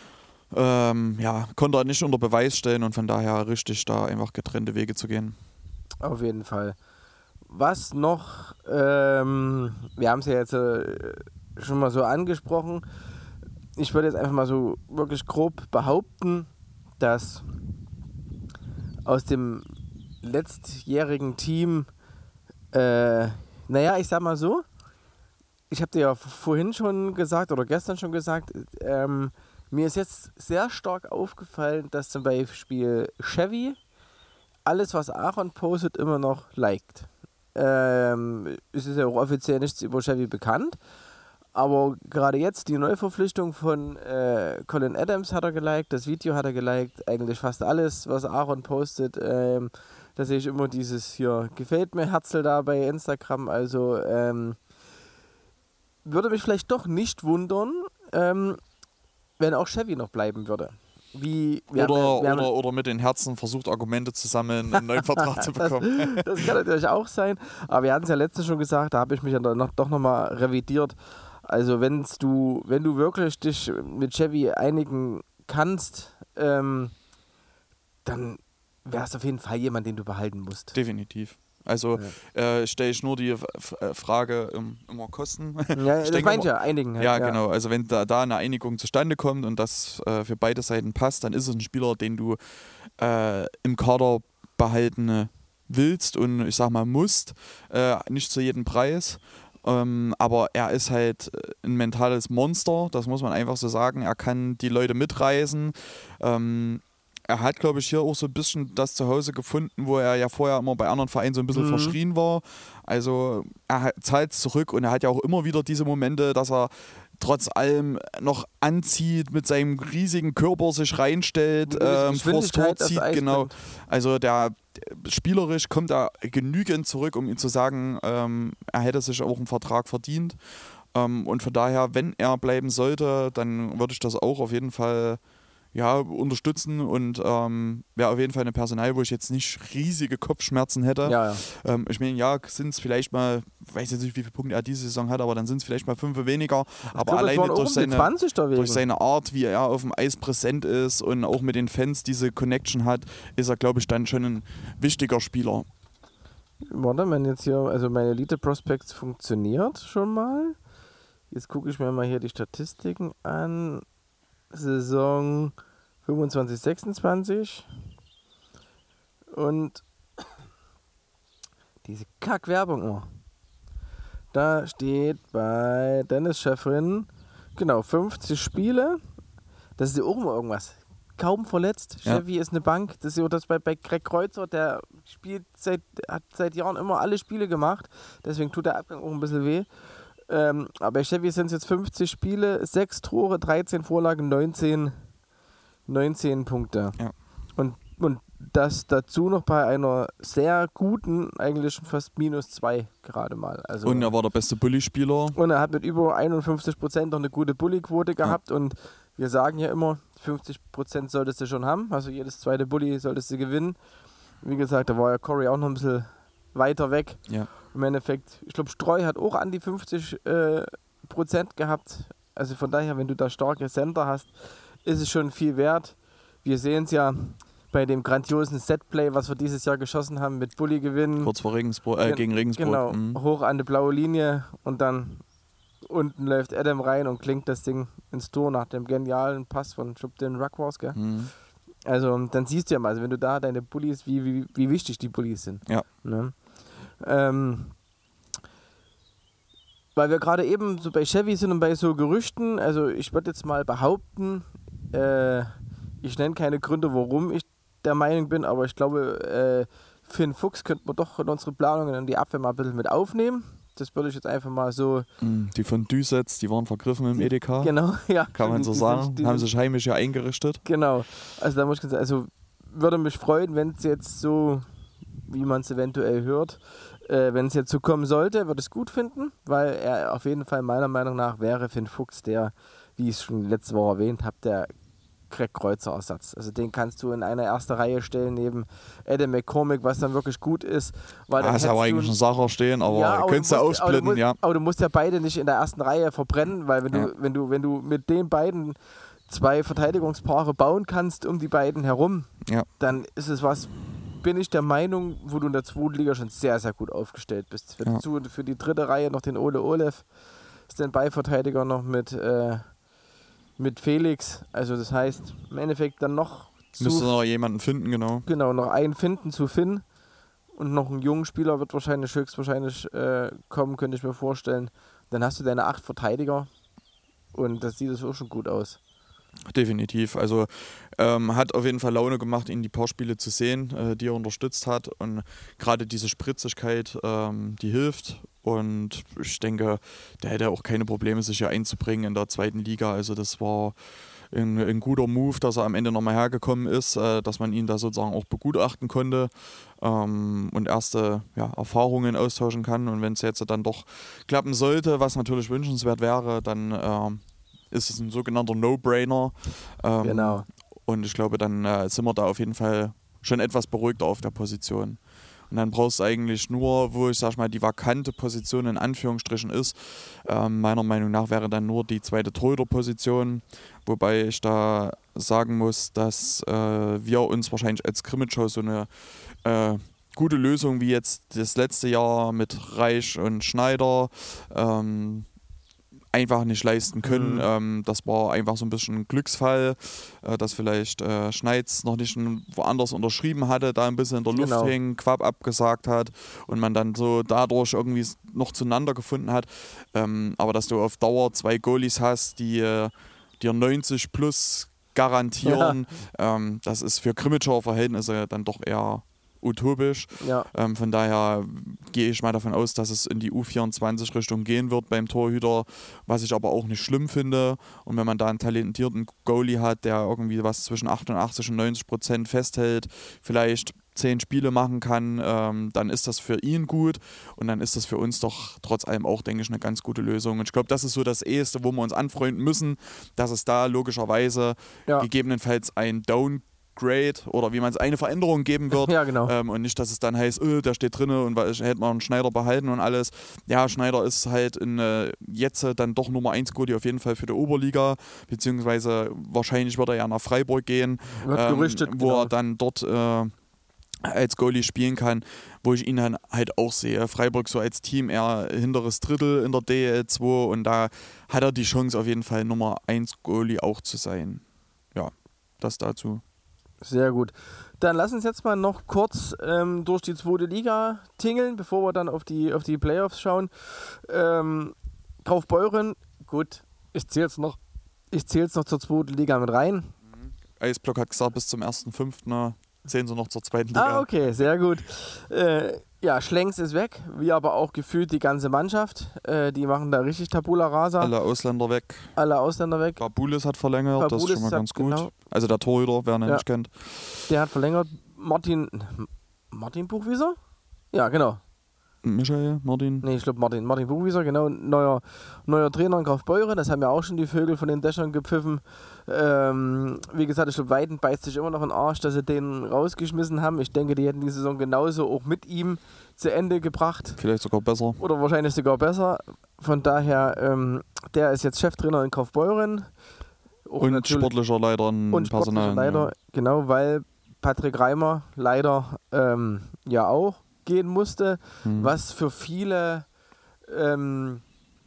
Ähm, ja, konnte er nicht unter Beweis stellen und von daher richtig da einfach getrennte Wege zu gehen. Auf jeden Fall. Was noch, ähm, wir haben es ja jetzt äh, schon mal so angesprochen, ich würde jetzt einfach mal so wirklich grob behaupten, dass aus dem letztjährigen Team, äh, naja, ich sag mal so, ich habe dir ja vorhin schon gesagt oder gestern schon gesagt, ähm, Mir ist jetzt sehr stark aufgefallen, dass zum Beispiel Chevy alles, was Aaron postet, immer noch liked. Ähm, es ist ja auch offiziell nichts über Chevy bekannt, aber gerade jetzt die Neuverpflichtung von äh, Colin Adams hat er geliked, das Video hat er geliked, eigentlich fast alles, was Aaron postet. Ähm, da sehe ich immer dieses hier, gefällt mir Herzl da bei Instagram, also ähm, würde mich vielleicht doch nicht wundern, ähm, wenn auch Chevy noch bleiben würde. Wie, wir oder, haben, wir oder, haben, oder mit den Herzen versucht, Argumente zu sammeln, einen neuen Vertrag zu bekommen. Das, das kann natürlich auch sein. Aber wir hatten es ja letztens schon gesagt, da habe ich mich ja noch, doch nochmal revidiert. Also wenn's du, wenn du wirklich dich mit Chevy einigen kannst, ähm, dann wäre es auf jeden Fall jemand, den du behalten musst. Definitiv. Also ja. äh, stelle ich nur die F- Frage um, immer Kosten. Ja, ich das meint ja, einigen. Halt, ja, ja, genau. Also wenn da, da eine Einigung zustande kommt und das äh, für beide Seiten passt, dann ist es ein Spieler, den du äh, im Kader behalten willst und ich sag mal musst. Äh, nicht zu jedem Preis. Ähm, aber er ist halt ein mentales Monster, das muss man einfach so sagen. Er kann die Leute mitreißen. Ähm, Er hat, glaube ich, hier auch so ein bisschen das Zuhause gefunden, wo er ja vorher immer bei anderen Vereinen so ein bisschen mhm. verschrien war. Also er zahlt zurück und er hat ja auch immer wieder diese Momente, dass er trotz allem noch anzieht, mit seinem riesigen Körper sich reinstellt, ähm, vors Tor zieht. Genau. Also der spielerisch kommt er genügend zurück, um ihm zu sagen, ähm, er hätte sich auch einen Vertrag verdient. Ähm, und von daher, wenn er bleiben sollte, dann würde ich das auch auf jeden Fall ja, unterstützen und ähm, wäre auf jeden Fall eine Personal, wo ich jetzt nicht riesige Kopfschmerzen hätte. Ja, ja. Ähm, ich meine, ja, sind es vielleicht mal, ich weiß jetzt nicht, wie viele Punkte er diese Saison hat, aber dann sind es vielleicht mal fünf weniger. Ich aber glaub, alleine durch seine, durch seine seine Art, wie er auf dem Eis präsent ist und auch mit den Fans diese Connection hat, ist er, glaube ich, dann schon ein wichtiger Spieler. Warte, wenn jetzt hier, also meine Elite Prospects funktioniert schon mal. Jetzt gucke ich mir mal hier die Statistiken an. Saison fünfundzwanzig sechsundzwanzig und diese Kack-Werbung immer. Da steht bei Dennis Schäffrin, genau, fünfzig Spiele. Das ist ja auch immer irgendwas. Kaum verletzt. Ja. Chevy ist eine Bank. Das ist ja das bei, bei Greg Kreuzer, der spielt seit, hat seit Jahren immer alle Spiele gemacht. Deswegen tut der Abgang auch ein bisschen weh. Ähm, aber bei Chevy sind es jetzt fünfzig Spiele, sechs Tore, dreizehn Vorlagen, neunzehn, neunzehn Punkte. Ja. Und, und das dazu noch bei einer sehr guten, eigentlich schon fast minus zwei gerade mal. Also, und er war der beste Bully-Spieler. Und er hat mit über einundfünfzig Prozent noch eine gute Bully-Quote gehabt. Ja. Und wir sagen ja immer, fünfzig Prozent solltest du schon haben. Also jedes zweite Bully solltest du gewinnen. Wie gesagt, da war ja Corey auch noch ein bisschen weiter weg. Ja. Im Endeffekt, ich glaube, Streu hat auch an die fünfzig Prozent äh, gehabt. Also von daher, wenn du da starke Center hast, ist es schon viel wert. Wir sehen es ja bei dem grandiosen Setplay, was wir dieses Jahr geschossen haben mit Bully gewinnen. Kurz vor Regensburg, äh, gegen Regensburg. Genau, mhm. hoch an die blaue Linie und dann unten läuft Adam rein und klingt das Ding ins Tor nach dem genialen Pass von Schubden Ruckworth, gell? Mhm. Also dann siehst du ja mal, also wenn du da deine Bullies, wie, wie, wie wichtig die Bullies sind. Ja. Ne? Ähm, weil wir gerade eben so bei Chevy sind und bei so Gerüchten, also ich würde jetzt mal behaupten, äh, ich nenne keine Gründe, warum ich der Meinung bin, aber ich glaube, äh, Finn Fuchs könnte man doch in unsere Planungen und die Abwehr mal ein bisschen mit aufnehmen. Das würde ich jetzt einfach mal so... Die von Düssetz, die waren vergriffen im Edeka. Genau, ja. Kann man so die sagen. Sind, die haben sind, sich heimisch ja eingerichtet. Genau. Also da muss ich sagen, also würde mich freuen, wenn es jetzt so, wie man es eventuell hört, äh, wenn es jetzt so kommen sollte, würde ich es gut finden, weil er auf jeden Fall meiner Meinung nach wäre Finn Fuchs der, wie ich es schon letzte Woche erwähnt habe, der Greg Kreuzer Ersatz. Also den kannst du in eine erste Reihe stellen neben Adam McCormick, was dann wirklich gut ist. Weil da ist aber eigentlich eine Sache stehen, aber ja, könntest du aufsplitten, aber du musst, ja. Aber du musst ja beide nicht in der ersten Reihe verbrennen, weil wenn ja. du, wenn du, wenn du mit den beiden zwei Verteidigungspaare bauen kannst um die beiden herum, ja. dann ist es was, bin ich der Meinung, wo du in der zweiten Liga schon sehr, sehr gut aufgestellt bist. Für, ja. die, für die dritte Reihe noch den Ole Olev, ist der Beiverteidiger noch mit äh, mit Felix, also das heißt im Endeffekt dann noch müsste noch jemanden finden, genau. Genau, noch einen finden zu Finn und noch einen jungen Spieler wird wahrscheinlich höchstwahrscheinlich äh, kommen, könnte ich mir vorstellen. Dann hast du deine acht Verteidiger und das sieht es auch schon gut aus. Definitiv. Also ähm, hat auf jeden Fall Laune gemacht, ihn die paar Spiele zu sehen, äh, die er unterstützt hat. Und gerade diese Spritzigkeit, ähm, die hilft. Und ich denke, der hätte auch keine Probleme, sich hier einzubringen in der zweiten Liga. Also das war ein, ein guter Move, dass er am Ende nochmal hergekommen ist, äh, dass man ihn da sozusagen auch begutachten konnte ähm, und erste ja, Erfahrungen austauschen kann. Und wenn es jetzt dann doch klappen sollte, was natürlich wünschenswert wäre, dann äh, ist es ein sogenannter No-Brainer. Ähm, Genau. Und ich glaube, dann äh, sind wir da auf jeden Fall schon etwas beruhigter auf der Position. Und dann brauchst du eigentlich nur, wo ich sag mal, die vakante Position in Anführungsstrichen ist. Ähm, meiner Meinung nach wäre dann nur die zweite Torhüterposition. Wobei ich da sagen muss, dass äh, wir uns wahrscheinlich als Scrimmage so eine äh, gute Lösung wie jetzt das letzte Jahr mit Reich und Schneider ähm, einfach nicht leisten können. Mhm. Ähm, das war einfach so ein bisschen ein Glücksfall, äh, dass vielleicht äh, Schneitz noch nicht woanders unterschrieben hatte, da ein bisschen in der Luft genau. hing, Quapp abgesagt hat und man dann so dadurch irgendwie noch zueinander gefunden hat. Ähm, aber dass du auf Dauer zwei Goalies hast, die äh, dir neunzig plus garantieren, ja. ähm, das ist für Krimitschauer Verhältnisse dann doch eher utopisch. Ja. Ähm, von daher gehe ich mal davon aus, dass es in die U vierundzwanzig Richtung gehen wird beim Torhüter, was ich aber auch nicht schlimm finde. Und wenn man da einen talentierten Goalie hat, der irgendwie was zwischen achtundachtzig und neunzig Prozent festhält, vielleicht zehn Spiele machen kann, ähm, dann ist das für ihn gut und dann ist das für uns doch trotz allem auch, denke ich, eine ganz gute Lösung. Und ich glaube, das ist so das Eheste, wo wir uns anfreunden müssen, dass es da logischerweise ja. gegebenenfalls ein Down Grade oder wie man es eine Veränderung geben wird. Ja, genau. Ähm, und nicht, dass es dann heißt, oh, der steht drin und hätte man einen Schneider behalten und alles. Ja, Schneider ist halt in, äh, jetzt dann doch Nummer eins Goalie auf jeden Fall für die Oberliga, beziehungsweise wahrscheinlich wird er ja nach Freiburg gehen, wird ähm, gerüchtet, wo genau. er dann dort äh, als Goalie spielen kann, wo ich ihn dann halt auch sehe. Freiburg so als Team eher hinteres Drittel in der D L zwei und da hat er die Chance auf jeden Fall Nummer eins Goalie auch zu sein. Ja, das dazu. Sehr gut. Dann lass uns jetzt mal noch kurz ähm, durch die zweite Liga tingeln, bevor wir dann auf die, auf die Playoffs schauen. Ähm, Kaufbeuren, gut, ich zähle es noch, ich zähl's noch zur zweiten Liga mit rein. Mhm. Eisblock hat gesagt, bis zum ersten fünften zählen sie noch zur zweiten Liga. Ah, okay, sehr gut. Äh, ja, Schlenks ist weg, wie aber auch gefühlt die ganze Mannschaft. Äh, die machen da richtig Tabula Rasa. Alle Ausländer weg. Alle Ausländer weg. Babulis hat verlängert, Babulis das ist schon mal ganz hat, gut. Genau. Also der Torhüter, wer ihn ja. nicht kennt. Der hat verlängert. Martin, Martin Buchwieser? Ja, genau. Michael, Martin? Nee, ich glaube Martin, Martin Buchwieser, genau. Neuer, neuer Trainer in Kaufbeuren, das haben ja auch schon die Vögel von den Dächern gepfiffen. Ähm, wie gesagt, ich glaube, Weiden beißt sich immer noch in den Arsch, dass sie den rausgeschmissen haben. Ich denke, die hätten die Saison genauso auch mit ihm zu Ende gebracht. Vielleicht sogar besser. Oder wahrscheinlich sogar besser. Von daher, ähm, der ist jetzt Cheftrainer in Kaufbeuren. Auch und sportlicher Leiter in und Personal. Sportlicher Leiter, ja. Genau, weil Patrick Reimer leider ähm, ja auch gehen musste, hm. was für viele ähm,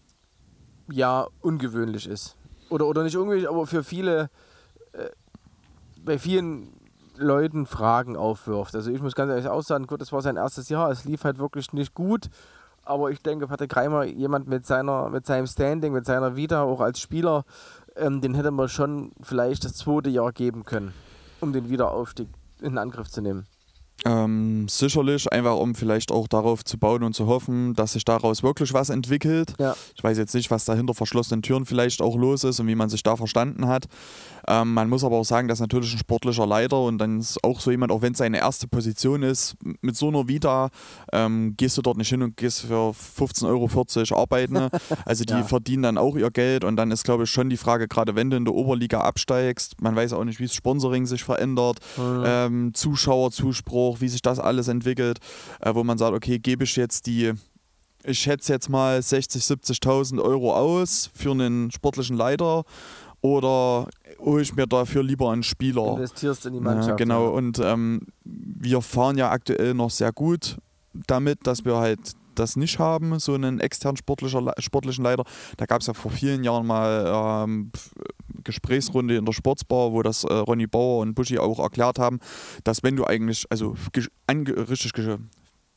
ja ungewöhnlich ist. Oder, oder nicht ungewöhnlich, aber für viele, äh, bei vielen Leuten Fragen aufwirft. Also ich muss ganz ehrlich auch sagen, gut, das war sein erstes Jahr, es lief halt wirklich nicht gut, aber ich denke, Patrick Reimer, jemand mit seiner, mit seinem Standing, mit seiner Vita, auch als Spieler, ähm, den hätte man schon vielleicht das zweite Jahr geben können, um den Wiederaufstieg in Angriff zu nehmen. Ähm, sicherlich, einfach um vielleicht auch darauf zu bauen und zu hoffen, dass sich daraus wirklich was entwickelt. Ja. Ich weiß jetzt nicht, was da hinter verschlossenen Türen vielleicht auch los ist und wie man sich da verstanden hat. Ähm, man muss aber auch sagen, dass natürlich ein sportlicher Leiter und dann ist auch so jemand, auch wenn es seine erste Position ist, mit so einer Vita ähm, gehst du dort nicht hin und gehst für fünfzehn Euro vierzig arbeiten. Also die ja. verdienen dann auch ihr Geld und dann ist, glaube ich, schon die Frage, gerade wenn du in der Oberliga absteigst, man weiß auch nicht, wie das Sponsoring sich verändert, mhm. ähm, Zuschauerzuspruch, wie sich das alles entwickelt, äh, wo man sagt, okay, gebe ich jetzt die, ich schätze jetzt mal sechzig, siebzigtausend Euro aus für einen sportlichen Leiter oder hole ich mir dafür lieber einen Spieler. Investierst in die Mannschaft. Ja, genau, und ähm, wir fahren ja aktuell noch sehr gut damit, dass wir halt das nicht haben, so einen externen sportlicher, sportlichen Leiter. Da gab es ja vor vielen Jahren mal ähm, Gesprächsrunde in der Sportsbar, wo das äh, Ronny Bauer und Buschi auch erklärt haben, dass wenn du eigentlich, also ange, richtig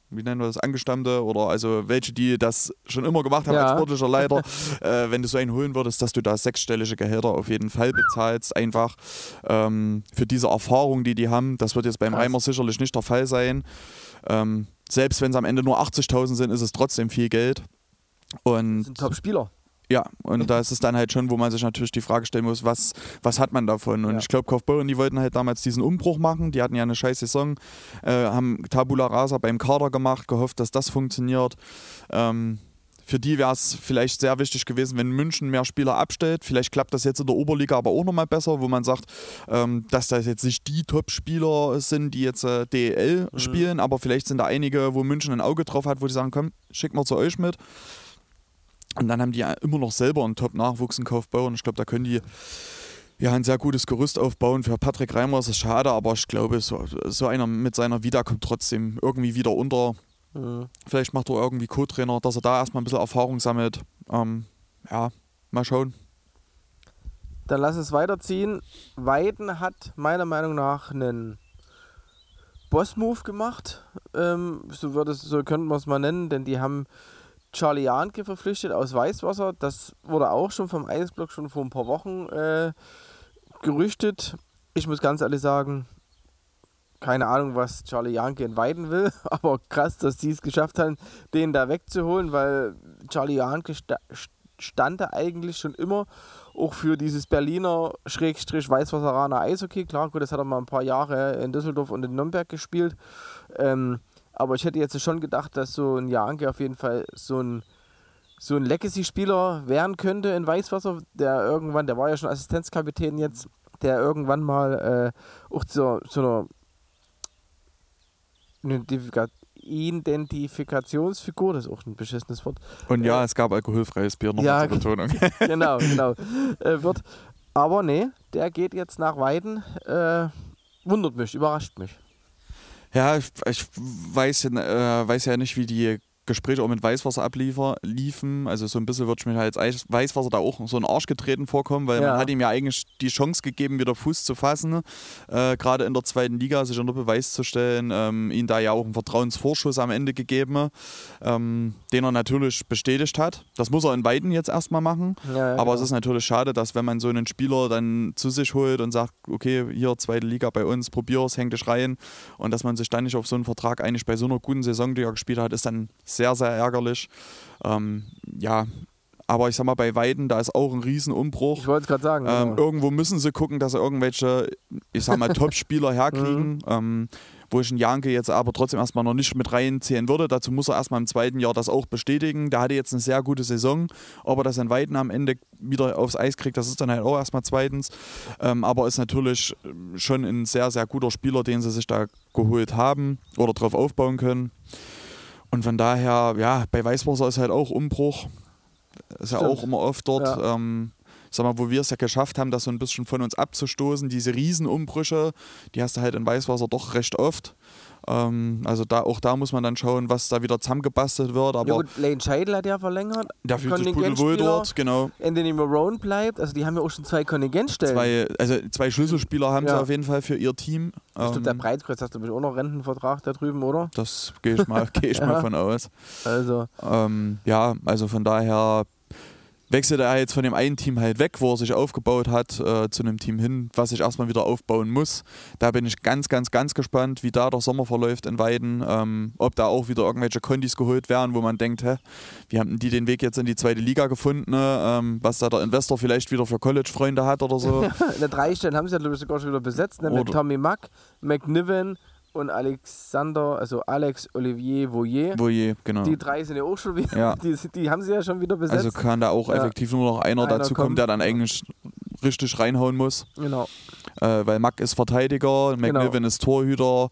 wie nennen wir das, Angestammte oder also welche, die das schon immer gemacht haben Ja. als sportlicher Leiter, äh, wenn du so einen holen würdest, dass du da sechsstellige Gehälter auf jeden Fall bezahlst, einfach ähm, für diese Erfahrung, die die haben. Das wird jetzt beim Krass. Reimer sicherlich nicht der Fall sein. Ähm, selbst wenn es am Ende nur achtzigtausend sind, ist es trotzdem viel Geld. Und Das sind Top-Spieler. ja, und da ist es dann halt schon, wo man sich natürlich die Frage stellen muss, was, was hat man davon? Und Ja. ich glaube, Kaufbeuren, die wollten halt damals diesen Umbruch machen. Die hatten ja eine scheiß Saison, äh, haben Tabula Rasa beim Kader gemacht, gehofft, dass das funktioniert. Ähm, für die wäre es vielleicht sehr wichtig gewesen, wenn München mehr Spieler abstellt. Vielleicht klappt das jetzt in der Oberliga aber auch nochmal besser, wo man sagt, ähm, dass das jetzt nicht die Top-Spieler sind, die jetzt äh, D E L Mhm. spielen, aber vielleicht sind da einige, wo München ein Auge drauf hat, wo die sagen, komm, schick mal zu euch mit. Und dann haben die ja immer noch selber einen Top-Nachwuchs in Kaufbeuren. Ich glaube, da können die ja ein sehr gutes Gerüst aufbauen. Für Patrick Reimer ist es schade, aber ich glaube, so, so einer mit seiner Vita kommt trotzdem irgendwie wieder unter. Mhm. Vielleicht macht er irgendwie Co-Trainer, dass er da erstmal ein bisschen Erfahrung sammelt. Ähm, ja, mal schauen. Dann lass es weiterziehen. Weiden hat meiner Meinung nach einen Boss-Move gemacht. Ähm, so, wird es, so könnten wir es mal nennen, denn die haben Charlie Jahnke verpflichtet aus Weißwasser. Das wurde auch schon vom Eisblock schon vor ein paar Wochen äh, gerüchtet. Ich muss ganz ehrlich sagen, keine Ahnung, was Charlie Jahnke in Weiden will, aber krass, dass die es geschafft haben, den da wegzuholen, weil Charlie Jahnke sta stand da eigentlich schon immer auch für dieses Berliner Schrägstrich Weißwasseraner Eishockey. Klar, gut, das hat er mal ein paar Jahre in Düsseldorf und in Nürnberg gespielt. Ähm, aber ich hätte jetzt schon gedacht, dass so ein Jahnke auf jeden Fall so ein, so ein Legacy-Spieler werden könnte in Weißwasser, der irgendwann, der war ja schon Assistenzkapitän jetzt, der irgendwann mal äh, auch zu, zu einer Identifika Identifikationsfigur, das ist auch ein beschissenes Wort. Und ja, Äh, es gab alkoholfreies Bier, nochmal ja, zur Betonung. genau, genau. Äh, wird. Aber nee, der geht jetzt nach Weiden. Äh, wundert mich, überrascht mich. Ja, ich, ich weiß, äh, weiß ja nicht, wie die Gespräche auch mit Weißwasser abliefer, liefen. Also so ein bisschen würde ich mir halt als Weißwasser da auch so einen Arsch getreten vorkommen, weil Ja. man hat ihm ja eigentlich die Chance gegeben, wieder Fuß zu fassen, äh, gerade in der zweiten Liga sich unter Beweis zu stellen, ähm, ihn da ja auch einen Vertrauensvorschuss am Ende gegeben, ähm, den er natürlich bestätigt hat. Das muss er in Weiden jetzt erstmal machen, Ja, ja, aber genau. es ist natürlich schade, dass wenn man so einen Spieler dann zu sich holt und sagt, okay, hier zweite Liga bei uns, probier's, häng dich rein, und dass man sich dann nicht auf so einen Vertrag eigentlich bei so einer guten Saison, die er gespielt hat, ist dann sehr, sehr ärgerlich. Ähm, ja, aber ich sag mal, bei Weiden, da ist auch ein Riesenumbruch. Ich wollte es gerade sagen. Ähm, genau. irgendwo müssen sie gucken, dass sie irgendwelche, ich sag mal, Top-Spieler herkriegen, ähm, wo ich einen Janke jetzt aber trotzdem erstmal noch nicht mit reinziehen würde. Dazu muss er erstmal im zweiten Jahr das auch bestätigen. Der hatte jetzt eine sehr gute Saison, ob er das in Weiden am Ende wieder aufs Eis kriegt, das ist dann halt auch erstmal zweitens. Ähm, aber ist natürlich schon ein sehr, sehr guter Spieler, den sie sich da geholt haben oder drauf aufbauen können. Und von daher, ja, bei Weißwasser ist halt auch Umbruch. Ist ja Stimmt. auch immer oft dort, Ja. ähm, sag mal, wo wir es ja geschafft haben, das so ein bisschen von uns abzustoßen. Diese Riesenumbrüche, die hast du halt in Weißwasser doch recht oft. Ähm, also da, auch da muss man dann schauen, was da wieder zusammengebastelt wird. Aber ja gut, Lane Scheidel hat ja verlängert. da fühlt sich pudelwohl Kontingentspieler. dort, genau. Anthony Marone bleibt. Also die haben ja auch schon zwei Kontingentstellen. Zwei, also zwei Schlüsselspieler haben Ja. sie auf jeden Fall für ihr Team. Ich glaube, der Ähm, Breitkreuz hat nämlich auch noch einen Rentenvertrag da drüben, oder? das gehe ich mal, geh ich Ja. mal von aus. Also, Ähm, ja, also von daher wechselt er jetzt von dem einen Team halt weg, wo er sich aufgebaut hat, äh, zu einem Team hin, was sich erstmal wieder aufbauen muss. Da bin ich ganz, ganz, ganz gespannt, wie da der Sommer verläuft in Weiden. Ähm, ob da auch wieder irgendwelche Kondis geholt werden, wo man denkt, hä, wie haben die den Weg jetzt in die zweite Liga gefunden? Ne? Ähm, was da der Investor vielleicht wieder für College-Freunde hat oder so. in der drei Stellen haben sie ja, glaube ich, sogar schon wieder besetzt. Ne? Mit Oder- Tommy Mack, McNiven und Alexander, also Alex Olivier Voyer. Wo je, genau. Die drei sind ja auch schon wieder, Ja. die, die haben sie ja schon wieder besetzt. Also kann da auch Ja. effektiv nur noch einer, Einer dazu kommt. kommen, der dann eigentlich richtig reinhauen muss. genau. Äh, weil Mack ist Verteidiger, McNiven Genau. ist Torhüter.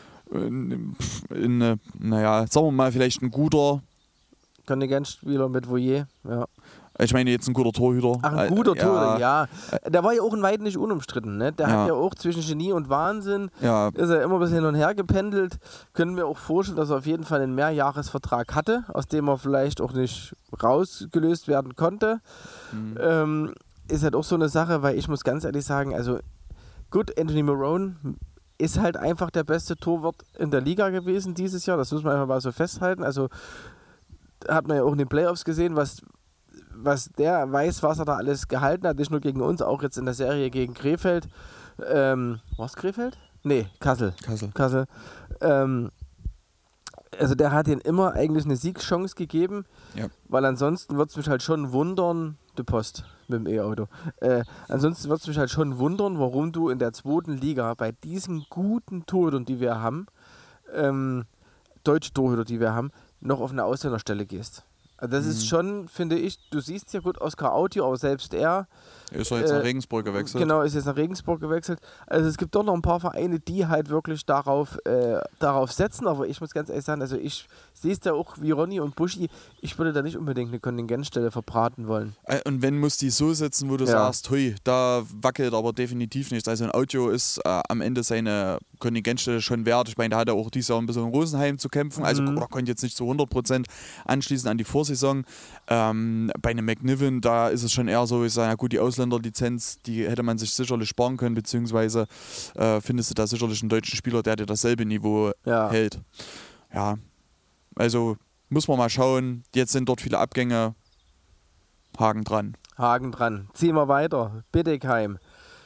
In, in, in, naja, sagen wir mal, vielleicht ein guter, Kontingentspieler mit Voyer, ja. ich meine jetzt ein guter Torhüter. Ach, ein Äh, guter ja, Torhüter, ja. Der war ja auch in Weiden nicht unumstritten, ne? Der Ja. hat ja auch zwischen Genie und Wahnsinn, Ja, ist er immer ein bisschen hin und her gependelt. Können wir auch vorstellen, dass er auf jeden Fall einen Mehrjahresvertrag hatte, aus dem er vielleicht auch nicht rausgelöst werden konnte. Mhm. Ähm, ist halt auch so eine Sache, weil ich muss ganz ehrlich sagen, also gut, Anthony Marone ist halt einfach der beste Torwart in der Liga gewesen dieses Jahr. Das muss man einfach mal so festhalten. Also hat man ja auch in den Playoffs gesehen, was, was der weiß, was er da alles gehalten hat. Nicht nur gegen uns, auch jetzt in der Serie gegen Krefeld. Ähm, war es Krefeld? Nee, Kassel. Kassel. Kassel. Ähm, also der hat ihnen immer eigentlich eine Siegschance gegeben, Ja. weil ansonsten würde es mich halt schon wundern, die Post mit dem E-Auto, äh, ansonsten würde es mich halt schon wundern, warum du in der zweiten Liga bei diesen guten Torhütern, die wir haben, ähm, deutsche Torhüter, die wir haben, noch auf eine Ausländerstelle gehst. Also das Mhm. ist schon, finde ich, du siehst ja gut, Oskar Audio, aber selbst er Ist er jetzt Äh, nach Regensburg gewechselt? Genau, ist jetzt nach Regensburg gewechselt. Also es gibt doch noch ein paar Vereine, die halt wirklich darauf, äh, darauf setzen, aber ich muss ganz ehrlich sagen, also ich sehe es da auch wie Ronny und Buschi, ich würde da nicht unbedingt eine Kontingentstelle verbraten wollen. Äh, Und wenn muss die so setzen, wo du Ja. sagst, hui, da wackelt aber definitiv nichts. Also ein Audio ist äh, am Ende seine Kontingentstelle schon wert. Ich meine, da hat er auch dieses Jahr ein bisschen in Rosenheim zu kämpfen, also Mhm. oder konnte jetzt nicht zu hundert Prozent anschließen an die Vorsaison. Ähm, bei einem McNiven, da ist es schon eher so, ich sage, ja gut, die Ausländerlizenz, die hätte man sich sicherlich sparen können, beziehungsweise äh, findest du da sicherlich einen deutschen Spieler, der dir dasselbe Niveau Ja. hält. Ja, also muss man mal schauen. Jetzt sind dort viele Abgänge. Haken dran. Haken dran. Ziehen wir weiter. Bietigheim.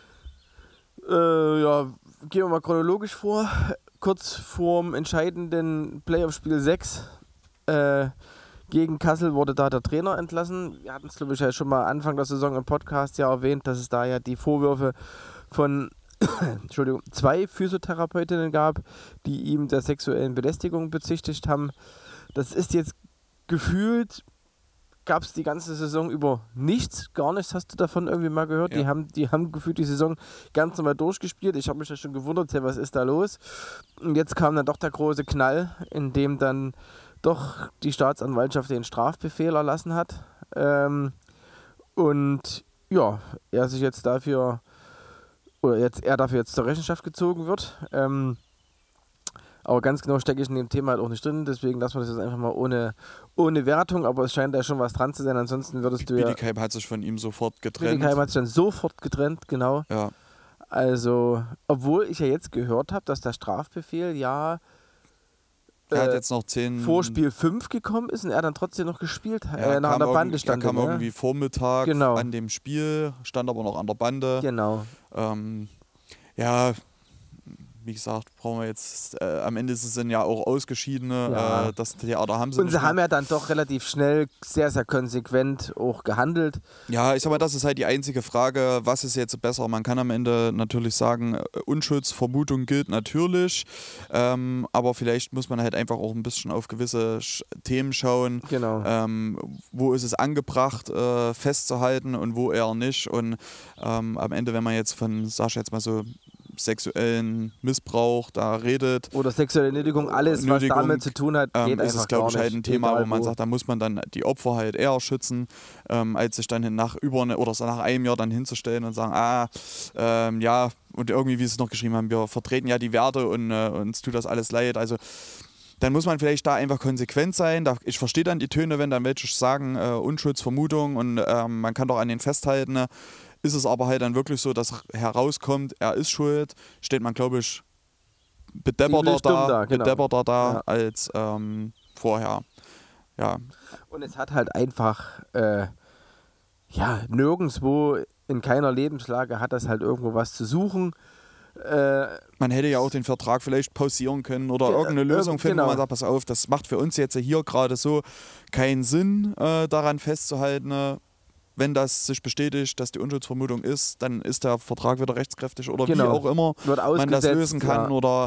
Äh, ja, gehen wir mal chronologisch vor. Kurz vorm entscheidenden Playoff-Spiel sechs äh, gegen Kassel wurde da der Trainer entlassen. Wir hatten es, glaube ich, ja schon mal Anfang der Saison im Podcast ja erwähnt, dass es da ja die Vorwürfe von Entschuldigung, zwei Physiotherapeutinnen gab, die ihm der sexuellen Belästigung bezichtigt haben. Das ist jetzt gefühlt, gab es die ganze Saison über nichts, gar nichts hast du davon irgendwie mal gehört. Ja. Die haben, die haben gefühlt die Saison ganz normal durchgespielt. Ich habe mich ja schon gewundert, hey, was ist da los? Und jetzt kam dann doch der große Knall, in dem dann doch die Staatsanwaltschaft den Strafbefehl erlassen hat. Ähm, und ja, er sich jetzt dafür, oder jetzt er dafür jetzt zur Rechenschaft gezogen wird. Ähm, aber ganz genau stecke ich in dem Thema halt auch nicht drin, deswegen lassen wir das jetzt einfach mal ohne, ohne Wertung, aber es scheint da schon was dran zu sein, ansonsten würdest du ja... Bietigheim hat sich von ihm sofort getrennt. Bietigheim hat sich dann sofort getrennt, genau. Ja. Also, obwohl ich ja jetzt gehört habe, dass der Strafbefehl ja Er hat äh, jetzt noch zehn. vor Spiel fünf gekommen ist und er dann trotzdem noch gespielt hat, Er äh, nach kam der Bande irgendwie- stand. Er kam ne? irgendwie Vormittag Genau. an dem Spiel, stand aber noch an der Bande. Genau. Ähm, ja, wie gesagt, brauchen wir jetzt, äh, am Ende sind es ja auch Ausgeschiedene, Ja. äh, das Theater haben sie Und nicht sie mehr. haben ja dann doch relativ schnell, sehr, sehr konsequent auch gehandelt. Ja, ich sag mal, das ist halt die einzige Frage, was ist jetzt besser? Man kann am Ende natürlich sagen, äh, Unschuldsvermutung gilt natürlich, ähm, aber vielleicht muss man halt einfach auch ein bisschen auf gewisse Sch- Themen schauen. Genau. Ähm, wo ist es angebracht, äh, festzuhalten und wo eher nicht. Und ähm, am Ende, wenn man jetzt von, sag ich jetzt mal so, sexuellen Missbrauch da redet, Oder sexuelle Nötigung, alles, Nötigung, was damit zu tun hat, geht ähm, ist einfach es, glaube gar ich, halt nicht. ein Thema, Egal wo man wo. sagt, da muss man dann die Opfer halt eher schützen, ähm, als sich dann nach über eine, oder so nach einem Jahr dann hinzustellen und sagen, ah, ähm, ja, und irgendwie, wie sie es noch geschrieben haben, wir vertreten ja die Werte und äh, uns tut das alles leid. Also dann muss man vielleicht da einfach konsequent sein. Da, ich verstehe dann die Töne, wenn dann welche sagen, äh, Unschuldsvermutung und ähm, man kann doch an den festhalten. Ne? Ist es aber halt dann wirklich so, dass herauskommt, er ist schuld, steht man, glaube ich, bedepperter Ziemlich dumm da, da, genau. bedepperter da Ja. als ähm, vorher. Ja, Und es hat halt einfach, äh, ja, nirgendwo, in keiner Lebenslage hat das halt irgendwo was zu suchen. Äh, man hätte ja auch den Vertrag vielleicht pausieren können oder Ge- irgendeine äh, Lösung finden, genau. wo man sagt, pass auf, das macht für uns jetzt hier gerade so keinen Sinn, äh, daran festzuhalten. Ne? Wenn das sich bestätigt, dass die Unschuldsvermutung ist, dann ist der Vertrag wieder rechtskräftig oder wie Genau. auch immer wird man das ausgesetzt. lösen kann ja. oder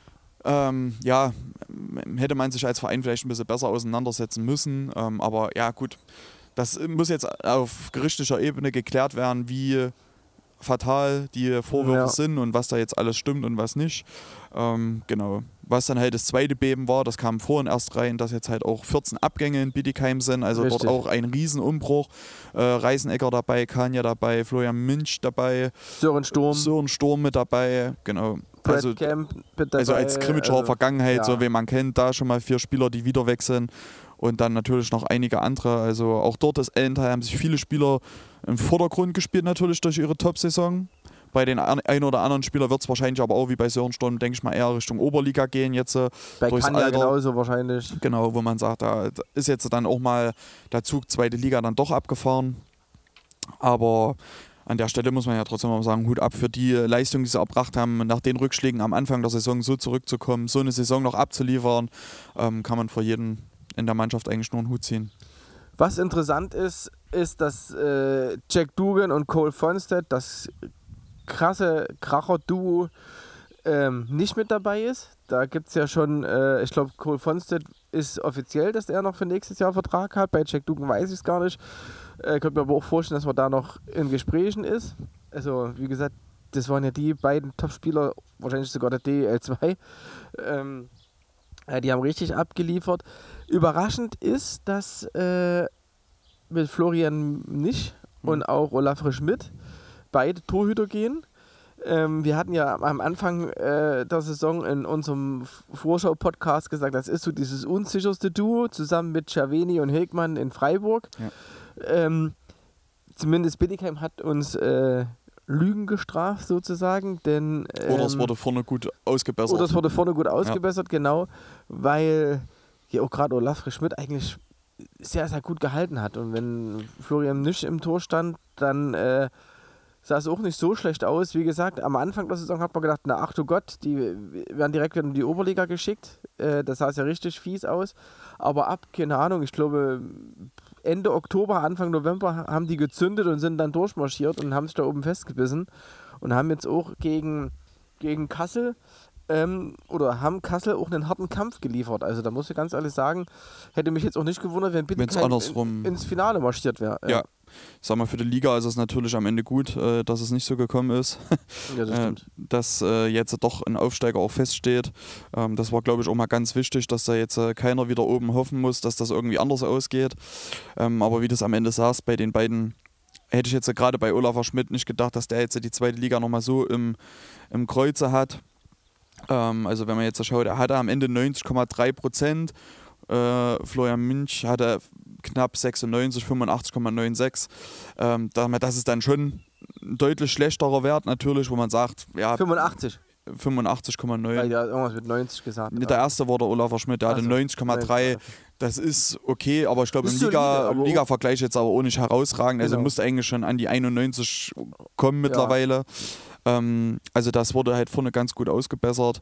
ähm, ja, hätte man sich als Verein vielleicht ein bisschen besser auseinandersetzen müssen. Ähm, aber ja, gut, das muss jetzt auf gerichtlicher Ebene geklärt werden, wie fatal die Vorwürfe Ja. sind und was da jetzt alles stimmt und was nicht. Ähm, genau. Was dann halt das zweite Beben war, das kam vorhin erst rein, dass jetzt halt auch vierzehn Abgänge in Bietigheim sind, also Richtig. dort auch ein Riesenumbruch. Äh, Reisenecker dabei, Kanja dabei, Florian Minch dabei, Sören Sturm, Sören Sturm mit dabei, genau. Brad Also, Camp mit dabei. also als Krimitschauer also, Vergangenheit, ja. so wie man kennt, da schon mal vier Spieler, die wieder wechseln und dann natürlich noch einige andere. Also auch dort ist Ellenthal, haben sich viele Spieler im Vordergrund gespielt natürlich durch ihre Top-Saison. Bei den ein oder anderen Spieler wird es wahrscheinlich aber auch wie bei Sörensturm, denke ich mal, eher Richtung Oberliga gehen jetzt. Äh, bei durchs Kanja Alter. genauso wahrscheinlich. Genau, wo man sagt, da ist jetzt dann auch mal der Zug zweite Liga dann doch abgefahren. Aber an der Stelle muss man ja trotzdem mal sagen, Hut ab für die Leistung, die sie erbracht haben, nach den Rückschlägen am Anfang der Saison so zurückzukommen, so eine Saison noch abzuliefern, ähm, kann man vor jedem in der Mannschaft eigentlich nur einen Hut ziehen. Was interessant ist, ist, dass äh, Jack Dugan und Cole Fonstedt, das krasse Kracher-Duo, ähm, nicht mit dabei ist. Da gibt es ja schon, äh, ich glaube, Cole Fonstedt ist offiziell, dass er noch für nächstes Jahr Vertrag hat. Bei Jack Dugan weiß ich es gar nicht. Äh, könnte mir aber auch vorstellen, dass man da noch in Gesprächen ist. Also, wie gesagt, das waren ja die beiden Top-Spieler, wahrscheinlich sogar der D L zwei. Ähm, äh, die haben richtig abgeliefert. Überraschend ist, dass äh, mit Florian Nisch mhm. und auch Olafur Schmidt beide Torhüter gehen. Ähm, wir hatten ja am Anfang äh, der Saison in unserem Vorschau-Podcast gesagt, das ist so dieses unsicherste Duo zusammen mit Cerveni und Hegmann in Freiburg. Ja. Ähm, zumindest Bietigheim hat uns äh, Lügen gestraft sozusagen, denn ähm, oder es wurde vorne gut ausgebessert. Oder es wurde vorne gut ausgebessert, ja. Genau, weil hier auch gerade Olafur Schmidt eigentlich sehr, sehr gut gehalten hat. Und wenn Florian Nisch im Tor stand, dann äh, sah es auch nicht so schlecht aus. Wie gesagt, am Anfang der Saison hat man gedacht, na ach du Gott, die werden direkt wieder in die Oberliga geschickt. Äh, das sah ja richtig fies aus. Aber ab, keine Ahnung, ich glaube Ende Oktober, Anfang November haben die gezündet und sind dann durchmarschiert und haben sich da oben festgebissen. Und haben jetzt auch gegen, gegen Kassel ähm, oder haben Kassel auch einen harten Kampf geliefert. Also da muss ich ganz ehrlich sagen, hätte mich jetzt auch nicht gewundert, wenn Bietigheim in, ins Finale marschiert wäre. Ja. ja. Ich sag mal, für die Liga ist es natürlich am Ende gut, äh, dass es nicht so gekommen ist. Ja, das stimmt. äh, dass äh, jetzt doch ein Aufsteiger auch feststeht. Ähm, das war, glaube ich, auch mal ganz wichtig, dass da jetzt äh, keiner wieder oben hoffen muss, dass das irgendwie anders ausgeht. Ähm, aber wie du es am Ende sagst, bei den beiden hätte ich jetzt äh, gerade bei Olafur Schmidt nicht gedacht, dass der jetzt äh, die zweite Liga nochmal so im, im Kreuze hat. Ähm, also wenn man jetzt schaut, er hatte am Ende neunzig Komma drei Prozent. Äh, Florian Münch hatte knapp sechsundneunzig, fünfundachtzig Komma sechsundneunzig. Ähm, das ist dann schon ein deutlich schlechterer Wert natürlich, wo man sagt, ja... fünfundachtzig. fünfundachtzig Komma neun. Weil der irgendwas mit neunzig gesagt. Der erste war der Olafur Schmidt, der also, hatte neunzig Komma drei. Das ist okay, aber ich glaube im Liga, solide, Liga-Vergleich jetzt aber auch nicht herausragend. Also genau. Musste eigentlich schon an die einundneunzig kommen mittlerweile. Ja. Ähm, also das wurde halt vorne ganz gut ausgebessert.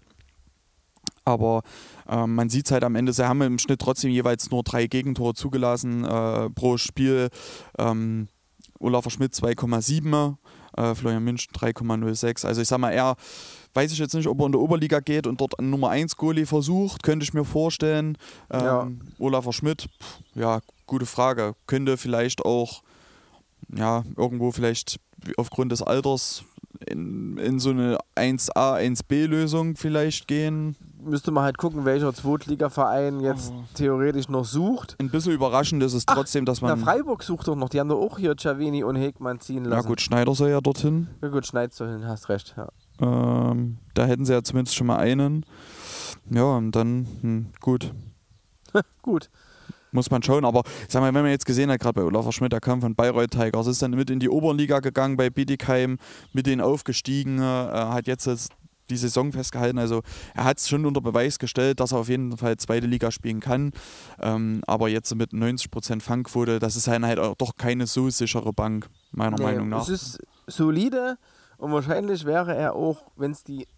Aber ähm, man sieht es halt am Ende, sie haben im Schnitt trotzdem jeweils nur drei Gegentore zugelassen äh, pro Spiel. Ähm, Olafur Schmidt zwei Komma sieben, äh, Florian Münch drei Komma null sechs. Also ich sag mal, er weiß ich jetzt nicht, ob er in der Oberliga geht und dort einen Nummer eins Goalie versucht, könnte ich mir vorstellen. Ähm, ja. Olafur Schmidt, pff, ja, gute Frage. Könnte vielleicht auch ja, irgendwo vielleicht aufgrund des Alters in, in so eine eins A, eins B Lösung vielleicht gehen. Müsste man halt gucken, welcher Zweitligaverein jetzt oh. theoretisch noch sucht. Ein bisschen überraschend ist es Ach, trotzdem, dass man... Na, Freiburg sucht doch noch, die haben doch auch hier Cerveni und Hegmann ziehen lassen. Na gut, Schneider soll ja dorthin. Ja gut, Schneider soll hin, hast recht, ja. Ähm, da hätten sie ja zumindest schon mal einen. Ja, und dann, hm, gut. gut. Muss man schauen, aber sag mal, wenn man jetzt gesehen hat, gerade bei Olafur Schmidt, der kam von Bayreuth Tigers, ist dann mit in die Oberliga gegangen bei Bietigheim, mit denen aufgestiegen, äh, hat jetzt die Saison festgehalten, also er hat es schon unter Beweis gestellt, dass er auf jeden Fall zweite Liga spielen kann, ähm, aber jetzt mit neunzig Prozent Fangquote, das ist halt auch doch keine so sichere Bank, meiner nee, Meinung nach. Es ist solide und wahrscheinlich wäre er auch, wenn es die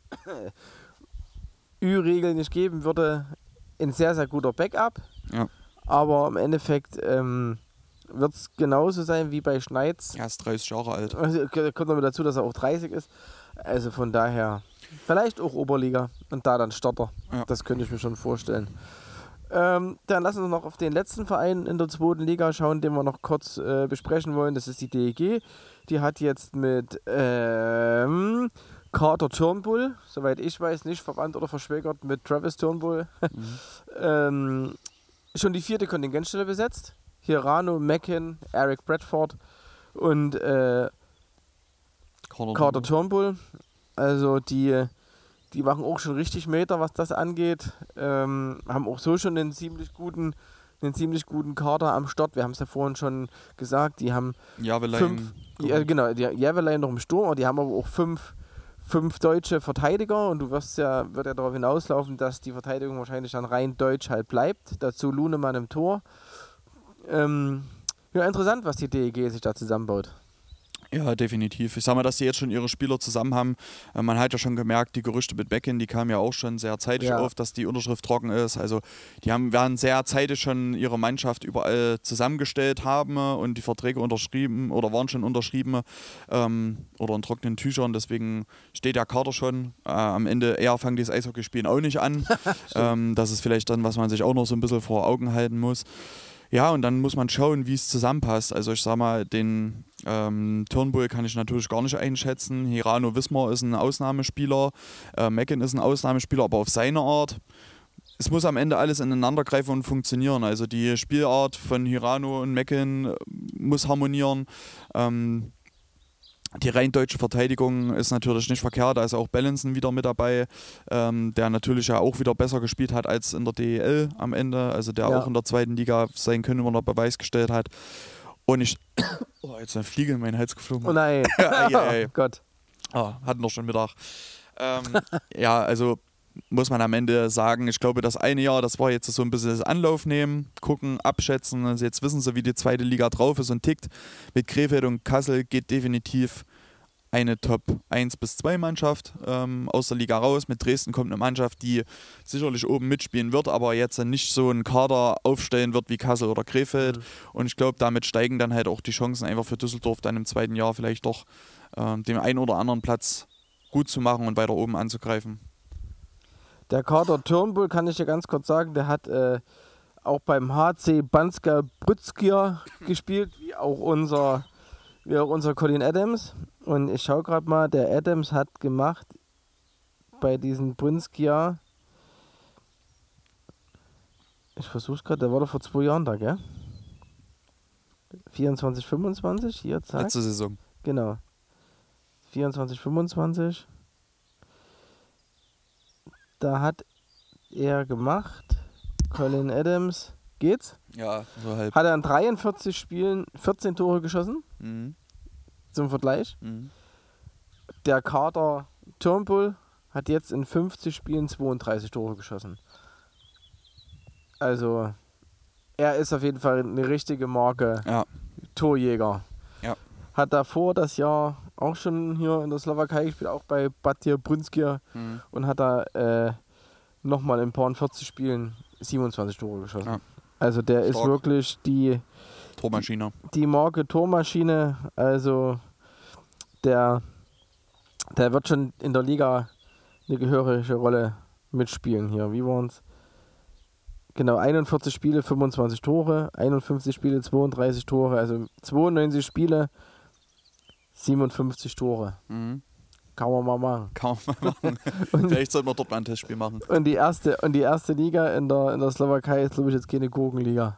Ü-Regel nicht geben würde, ein sehr, sehr guter Backup. Ja. Aber im Endeffekt ähm, wird es genauso sein wie bei Schneitz. Er ist dreißig Jahre alt. Also, kommt noch mit dazu, dass er auch dreißig ist. Also von daher, vielleicht auch Oberliga und da dann Starter. Ja. Das könnte ich mir schon vorstellen. Ähm, dann lassen wir noch auf den letzten Verein in der zweiten Liga schauen, den wir noch kurz äh, besprechen wollen. Das ist die D E G. Die hat jetzt mit ähm, Carter Turnbull, soweit ich weiß, nicht verwandt oder verschwägert mit Travis Turnbull. Mhm. ähm, schon die vierte Kontingentstelle besetzt. Hier Rano, Mackin, Eric Bradford und äh, Carter, Carter Turnbull. Also die, die machen auch schon richtig Meter, was das angeht. Ähm, haben auch so schon einen ziemlich guten einen ziemlich guten Kader am Start. Wir haben es ja vorhin schon gesagt, die haben Javelein, fünf, ja, genau, die Javelein noch im Sturm, aber die haben aber auch fünf, fünf deutsche Verteidiger und du wirst ja, wird ja darauf hinauslaufen, dass die Verteidigung wahrscheinlich dann rein deutsch halt bleibt. Dazu Lunemann im Tor. Ähm, ja, interessant, was die D E G sich da zusammenbaut. Ja, definitiv. Ich sag mal, dass die jetzt schon ihre Spieler zusammen haben. Äh, man hat ja schon gemerkt, die Gerüchte mit Becken, die kamen ja auch schon sehr zeitig ja. auf, dass die Unterschrift trocken ist. Also die haben, werden sehr zeitig schon ihre Mannschaft überall zusammengestellt haben und die Verträge unterschrieben oder waren schon unterschrieben ähm, oder in trockenen Tüchern. Deswegen steht der Kader schon. Äh, am Ende eher fangen die das Eishockeyspielen auch nicht an. ähm, das ist vielleicht dann, was man sich auch noch so ein bisschen vor Augen halten muss. Ja, und dann muss man schauen, wie es zusammenpasst. Also ich sag mal, den ähm, Turnbull kann ich natürlich gar nicht einschätzen. Hirano Wismar ist ein Ausnahmespieler, äh, Mecken ist ein Ausnahmespieler, aber auf seine Art. Es muss am Ende alles ineinander greifen und funktionieren. Also die Spielart von Hirano und Mecken muss harmonieren. Ähm, Die rein deutsche Verteidigung ist natürlich nicht verkehrt, da ist auch Bellinson wieder mit dabei, ähm, der natürlich ja auch wieder besser gespielt hat als in der D E L am Ende, also der ja. auch in der zweiten Liga sein Können unter Beweis gestellt hat. Und ich, oh, jetzt ist eine Fliege in meinen Hals geflogen. Oh nein, ei, ei, ei. Oh Gott. Oh, hatten wir schon Mittag. Ähm, ja, also muss man am Ende sagen, ich glaube, das eine Jahr, das war jetzt so ein bisschen das Anlauf nehmen, gucken, abschätzen. Also jetzt wissen sie, wie die zweite Liga drauf ist und tickt. Mit Krefeld und Kassel geht definitiv eine Top eins bis zwei Mannschaft ähm, aus der Liga raus. Mit Dresden kommt eine Mannschaft, die sicherlich oben mitspielen wird, aber jetzt nicht so einen Kader aufstellen wird wie Kassel oder Krefeld. Mhm. Und ich glaube, damit steigen dann halt auch die Chancen einfach für Düsseldorf dann im zweiten Jahr vielleicht doch ähm, den einen oder anderen Platz gut zu machen und weiter oben anzugreifen. Der Kader Turnbull, kann ich dir ganz kurz sagen, der hat äh, auch beim H C Banska Brützkia gespielt, wie auch unser, wie auch unser Colin Adams. Und ich schaue gerade mal, der Adams hat gemacht bei diesen Brützkia, ich versuche es gerade, der war doch vor zwei Jahren da, gell? vierundzwanzig, fünfundzwanzig, hier, zack. Letzte Saison. Genau. vierundzwanzig, fünfundzwanzig. Da hat er gemacht, Colin Adams, geht's? Ja, so halb. Hat er in dreiundvierzig Spielen vierzehn Tore geschossen, Mhm. zum Vergleich. Mhm. Der Kader Turnbull hat jetzt in fünfzig Spielen zweiunddreißig Tore geschossen. Also, er ist auf jeden Fall eine richtige Marke, Ja. Torjäger. Ja. Hat davor das Jahr auch schon hier in der Slowakei gespielt, auch bei Batir Brünskia Mhm. und hat da äh, nochmal in ein paar vierzig Spielen siebenundzwanzig Tore geschossen. Ja. Also der Stark. ist wirklich die, Tormaschine. die Marke Tormaschine. Also der, der wird schon in der Liga eine gehörige Rolle mitspielen hier. Wie waren es? Genau, einundvierzig Spiele, fünfundzwanzig Tore, einundfünfzig Spiele, zweiunddreißig Tore, also zweiundneunzig Spiele, siebenundfünfzig Tore. Mhm. Kann man mal machen. Kann man mal machen. Vielleicht sollten wir dort mal ein Testspiel machen. Und die erste, und die erste Liga in der, in der Slowakei ist, glaube ich, jetzt keine Gurkenliga.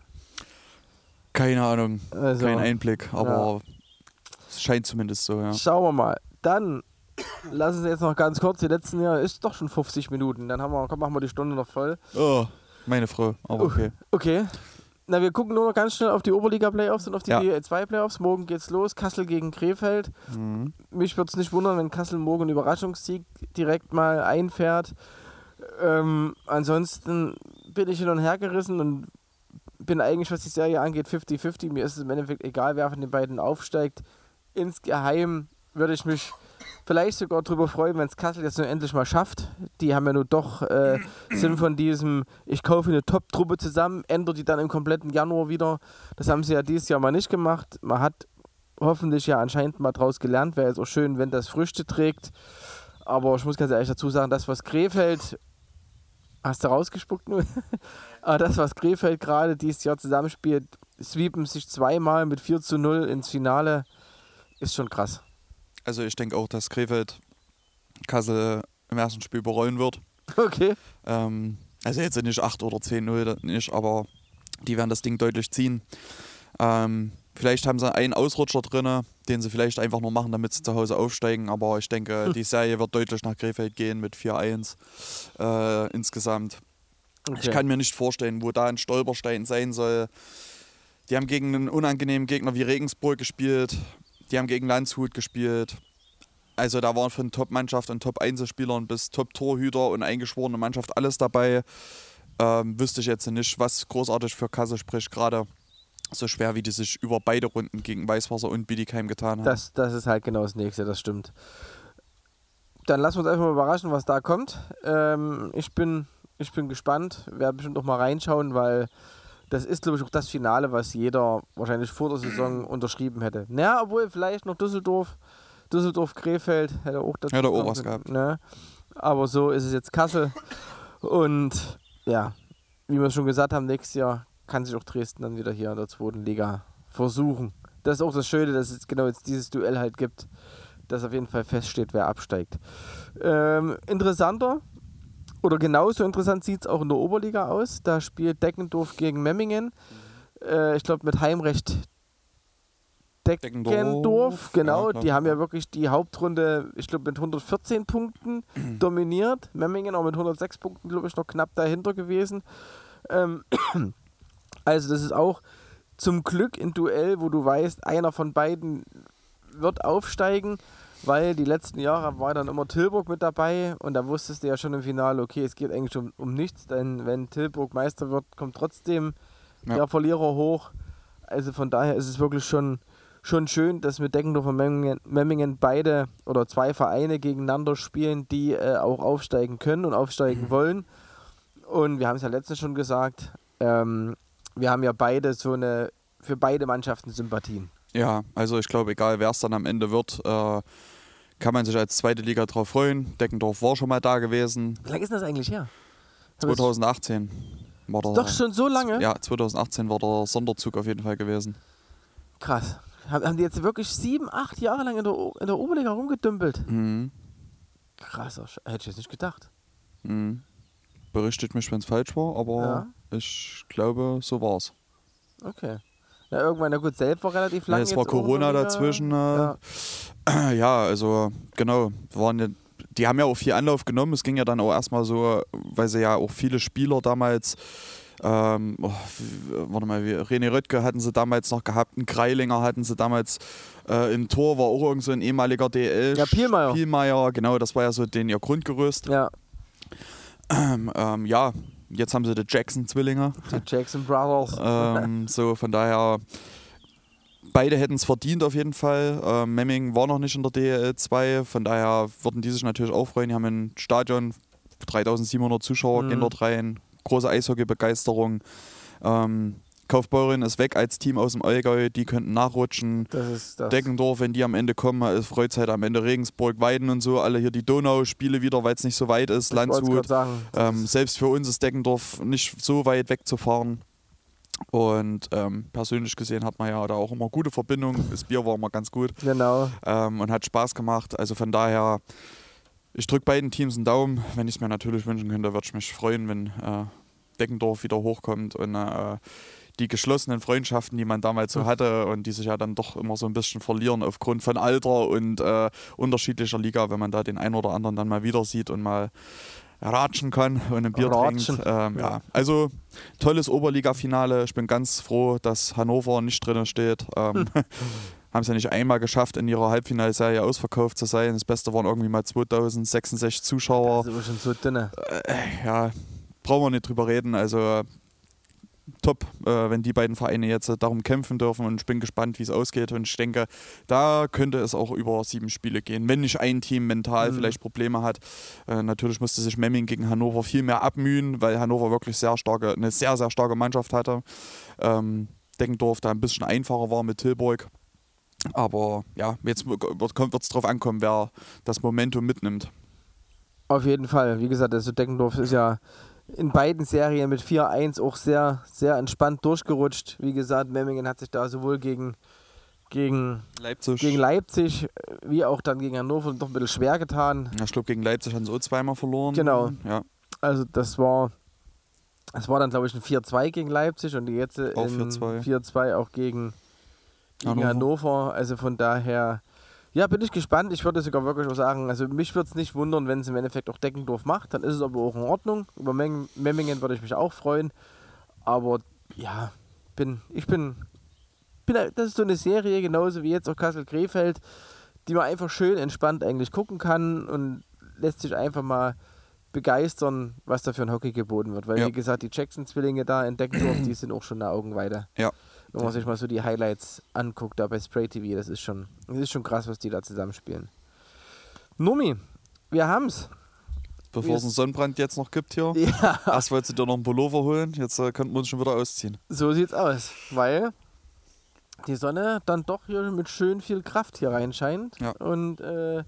Keine Ahnung, Also, kein Einblick, aber es scheint zumindest so, ja. schauen wir mal. Dann lassen Sie jetzt noch ganz kurz, die letzten Jahre ist doch schon fünfzig Minuten, dann haben wir, komm, machen wir die Stunde noch voll. Oh, meine Frau, aber okay. Okay. Na, wir gucken nur noch ganz schnell auf die Oberliga-Playoffs und auf die Ja. D E L zwei Playoffs. Morgen geht's los, Kassel gegen Krefeld. Mhm. Mich würde es nicht wundern, wenn Kassel morgen einen Überraschungssieg direkt mal einfährt. Ähm, ansonsten bin ich hin und her gerissen und bin eigentlich, was die Serie angeht, fünfzig fünfzig. Mir ist es im Endeffekt egal, wer von den beiden aufsteigt. Insgeheim würde ich mich vielleicht sogar darüber freuen, wenn es Kassel jetzt nur endlich mal schafft. Die haben ja nur doch, äh, sind von diesem, ich kaufe eine Top-Truppe zusammen, ändert die dann im kompletten Januar wieder. Das haben sie ja dieses Jahr mal nicht gemacht. Man hat hoffentlich ja anscheinend mal draus gelernt. Wäre jetzt auch schön, wenn das Früchte trägt. Aber ich muss ganz ehrlich dazu sagen, das, was Krefeld, hast du rausgespuckt nur? Aber das, was Krefeld gerade dieses Jahr zusammenspielt, sweepen sich zweimal mit vier zu null ins Finale, ist schon krass. Also ich denke auch, dass Krefeld Kassel im ersten Spiel überrollen wird. Okay. Ähm, also jetzt nicht acht oder zehn null nicht, aber die werden das Ding deutlich ziehen. Ähm, vielleicht haben sie einen Ausrutscher drin, den sie vielleicht einfach nur machen, damit sie zu Hause aufsteigen. Aber ich denke, die Serie wird deutlich nach Krefeld gehen mit vier eins äh, insgesamt. Okay. Ich kann mir nicht vorstellen, wo da ein Stolperstein sein soll. Die haben gegen einen unangenehmen Gegner wie Regensburg gespielt. Die haben gegen Landshut gespielt. Also da waren von Top-Mannschaft und Top-Einzelspielern bis Top-Torhüter und eingeschworene Mannschaft alles dabei. Ähm, wüsste ich jetzt nicht, was großartig für Kassel spricht, gerade so schwer, wie die sich über beide Runden gegen Weißwasser und Bietigheim getan haben. Das, das ist halt genau das Nächste, das stimmt. Dann lassen wir uns einfach mal überraschen, was da kommt. Ähm, ich bin, ich bin gespannt, werde bestimmt auch mal reinschauen, weil das ist, glaube ich, auch das Finale, was jeder wahrscheinlich vor der Saison unterschrieben hätte. Naja, obwohl vielleicht noch Düsseldorf, Düsseldorf-Krefeld hätte auch dazu Hätte auch kommen was können, gehabt. ne? Aber so ist es jetzt Kassel. Und ja, wie wir schon gesagt haben, nächstes Jahr kann sich auch Dresden dann wieder hier in der zweiten Liga versuchen. Das ist auch das Schöne, dass es genau jetzt dieses Duell halt gibt, dass auf jeden Fall feststeht, wer absteigt. Ähm, interessanter oder genauso interessant sieht es auch in der Oberliga aus. Da spielt Deggendorf gegen Memmingen. Äh, ich glaube mit Heimrecht Deggendorf, Deggendorf, genau. ja, Die haben ja wirklich die Hauptrunde, ich glaube mit hundertvierzehn Punkten dominiert. Memmingen auch mit hundertsechs Punkten, glaube ich, noch knapp dahinter gewesen. Ähm, also das ist auch zum Glück ein Duell, wo du weißt, einer von beiden wird aufsteigen, weil die letzten Jahre war dann immer Tilburg mit dabei und da wusstest du ja schon im Finale, okay, es geht eigentlich um, um nichts, denn wenn Tilburg Meister wird, kommt trotzdem Ja. der Verlierer hoch. Also von daher ist es wirklich schon, schon schön, dass mit Deggendorf und Memmingen, Memmingen beide oder zwei Vereine gegeneinander spielen, die äh, auch aufsteigen können und aufsteigen wollen. Und wir haben es ja letztens schon gesagt, ähm, wir haben ja beide so eine, für beide Mannschaften Sympathien. Ja, also ich glaube, egal wer es dann am Ende wird, äh, kann man sich als zweite Liga drauf freuen. Deckendorf war schon mal da gewesen. Wie lange ist das eigentlich her? zwanzig achtzehn war der, Doch schon so lange? Ja, zwanzig achtzehn war der Sonderzug auf jeden Fall gewesen. Krass. Haben die jetzt wirklich sieben, acht Jahre lang in der, o- in der Oberliga rumgedümpelt? Mhm. Krasser Sch- hätte ich jetzt nicht gedacht. Mhm. Berichtigt mich, wenn es falsch war, aber Ja. ich glaube, so war es. Okay. Ja, irgendwann, na gut, selbst war relativ Ja, lange. es war jetzt Corona Oberliga. dazwischen. Äh, Ja. Ja, also genau, waren ja, die haben ja auch viel Anlauf genommen. Es ging ja dann auch erstmal so, weil sie ja auch viele Spieler damals, ähm, oh, wie- warte mal, wie, René Röttke hatten sie damals noch gehabt, einen Greilinger hatten sie damals äh, im Tor, war auch irgend so ein ehemaliger D L. Ja, Pielmeier. Pielmeier, genau, das war ja so den ihr Grundgerüst. Ja, Ähm, ähm, ja, jetzt haben sie die Jackson-Zwillinge. die Jackson Brothers. ähm, so, von daher, beide hätten es verdient auf jeden Fall. Ähm, Memmingen war noch nicht in der D L zwei, von daher würden die sich natürlich auch freuen. Die haben ein Stadion, dreitausendsiebenhundert Zuschauer Mhm. gehen dort rein, große Eishockey-Begeisterung. Ähm, Kaufbeuren ist weg als Team aus dem Allgäu, die könnten nachrutschen. Das ist das. Deggendorf, wenn die am Ende kommen, es freut sich halt am Ende Regensburg, Weiden und so, alle hier die Donau-Spiele wieder, weil es nicht so weit ist, Ich wollt's Landshut. grad sagen. Das Ähm, ist- selbst für uns ist Deggendorf nicht so weit wegzufahren. Und ähm, persönlich gesehen hat man ja da auch immer gute Verbindungen. Das Bier war immer ganz gut Genau. ähm, und hat Spaß gemacht. Also von daher, ich drücke beiden Teams einen Daumen. Wenn ich es mir natürlich wünschen könnte, würde ich mich freuen, wenn äh, Deggendorf wieder hochkommt und äh, die geschlossenen Freundschaften, die man damals so hatte und die sich ja dann doch immer so ein bisschen verlieren aufgrund von Alter und äh, unterschiedlicher Liga, wenn man da den einen oder anderen dann mal wieder sieht und mal ratschen kann und ein Bier Ratschen. trinkt. Ähm, ja. Ja. Also tolles Oberliga-Finale. Ich bin ganz froh, dass Hannover nicht drin steht. Ähm, haben es ja nicht einmal geschafft, in ihrer Halbfinalserie ausverkauft zu sein. Das Beste waren irgendwie mal zweitausendsechsundsechzig Zuschauer. Das ist aber schon so dünne. Ja, brauchen wir nicht drüber reden. Also top, äh, wenn die beiden Vereine jetzt äh, darum kämpfen dürfen, und ich bin gespannt, wie es ausgeht, und ich denke, da könnte es auch über sieben Spiele gehen, wenn nicht ein Team mental Mhm. vielleicht Probleme hat. Äh, natürlich musste sich Memmingen gegen Hannover viel mehr abmühen, weil Hannover wirklich sehr starke, eine sehr, sehr starke Mannschaft hatte. Ähm, Deggendorf da ein bisschen einfacher war mit Tilburg. Aber ja, jetzt wird es drauf ankommen, wer das Momentum mitnimmt. Auf jeden Fall. Wie gesagt, also Deggendorf ist ja in beiden Serien mit vier eins auch sehr, sehr entspannt durchgerutscht. Wie gesagt, Memmingen hat sich da sowohl gegen, gegen, Leipzig. gegen Leipzig wie auch dann gegen Hannover doch ein bisschen schwer getan. Ja, ich glaube, gegen Leipzig haben sie auch zweimal verloren. Genau. Ja, Also das war, das war dann glaube ich ein vier zwei gegen Leipzig und jetzt Auch in vier zwei. vier zwei auch gegen, gegen Hannover. Hannover. Also von daher, Ja, bin ich gespannt. Ich würde sogar wirklich auch sagen, also mich würde es nicht wundern, wenn es im Endeffekt auch Deckendorf macht. Dann ist es aber auch in Ordnung. Über Mem- Memmingen würde ich mich auch freuen. Aber ja, bin, ich bin, bin, das ist so eine Serie, genauso wie jetzt auch Kassel-Krefeld, die man einfach schön entspannt eigentlich gucken kann und lässt sich einfach mal begeistern, was da für ein Hockey geboten wird. Weil, Ja. wie gesagt, die Jackson-Zwillinge da in Deckendorf, die sind auch schon eine Augenweide. Ja. Wenn man sich mal so die Highlights anguckt, da bei Spray T V, das ist schon, das ist schon krass, was die da zusammenspielen. Numi, wir haben's. Bevor es einen Sonnenbrand jetzt noch gibt hier. Ja, Erst wolltest du dir noch einen Pullover holen, jetzt äh, könnten wir uns schon wieder ausziehen. so sieht's aus, weil die Sonne dann doch hier mit schön viel Kraft hier reinscheint Ja. und äh,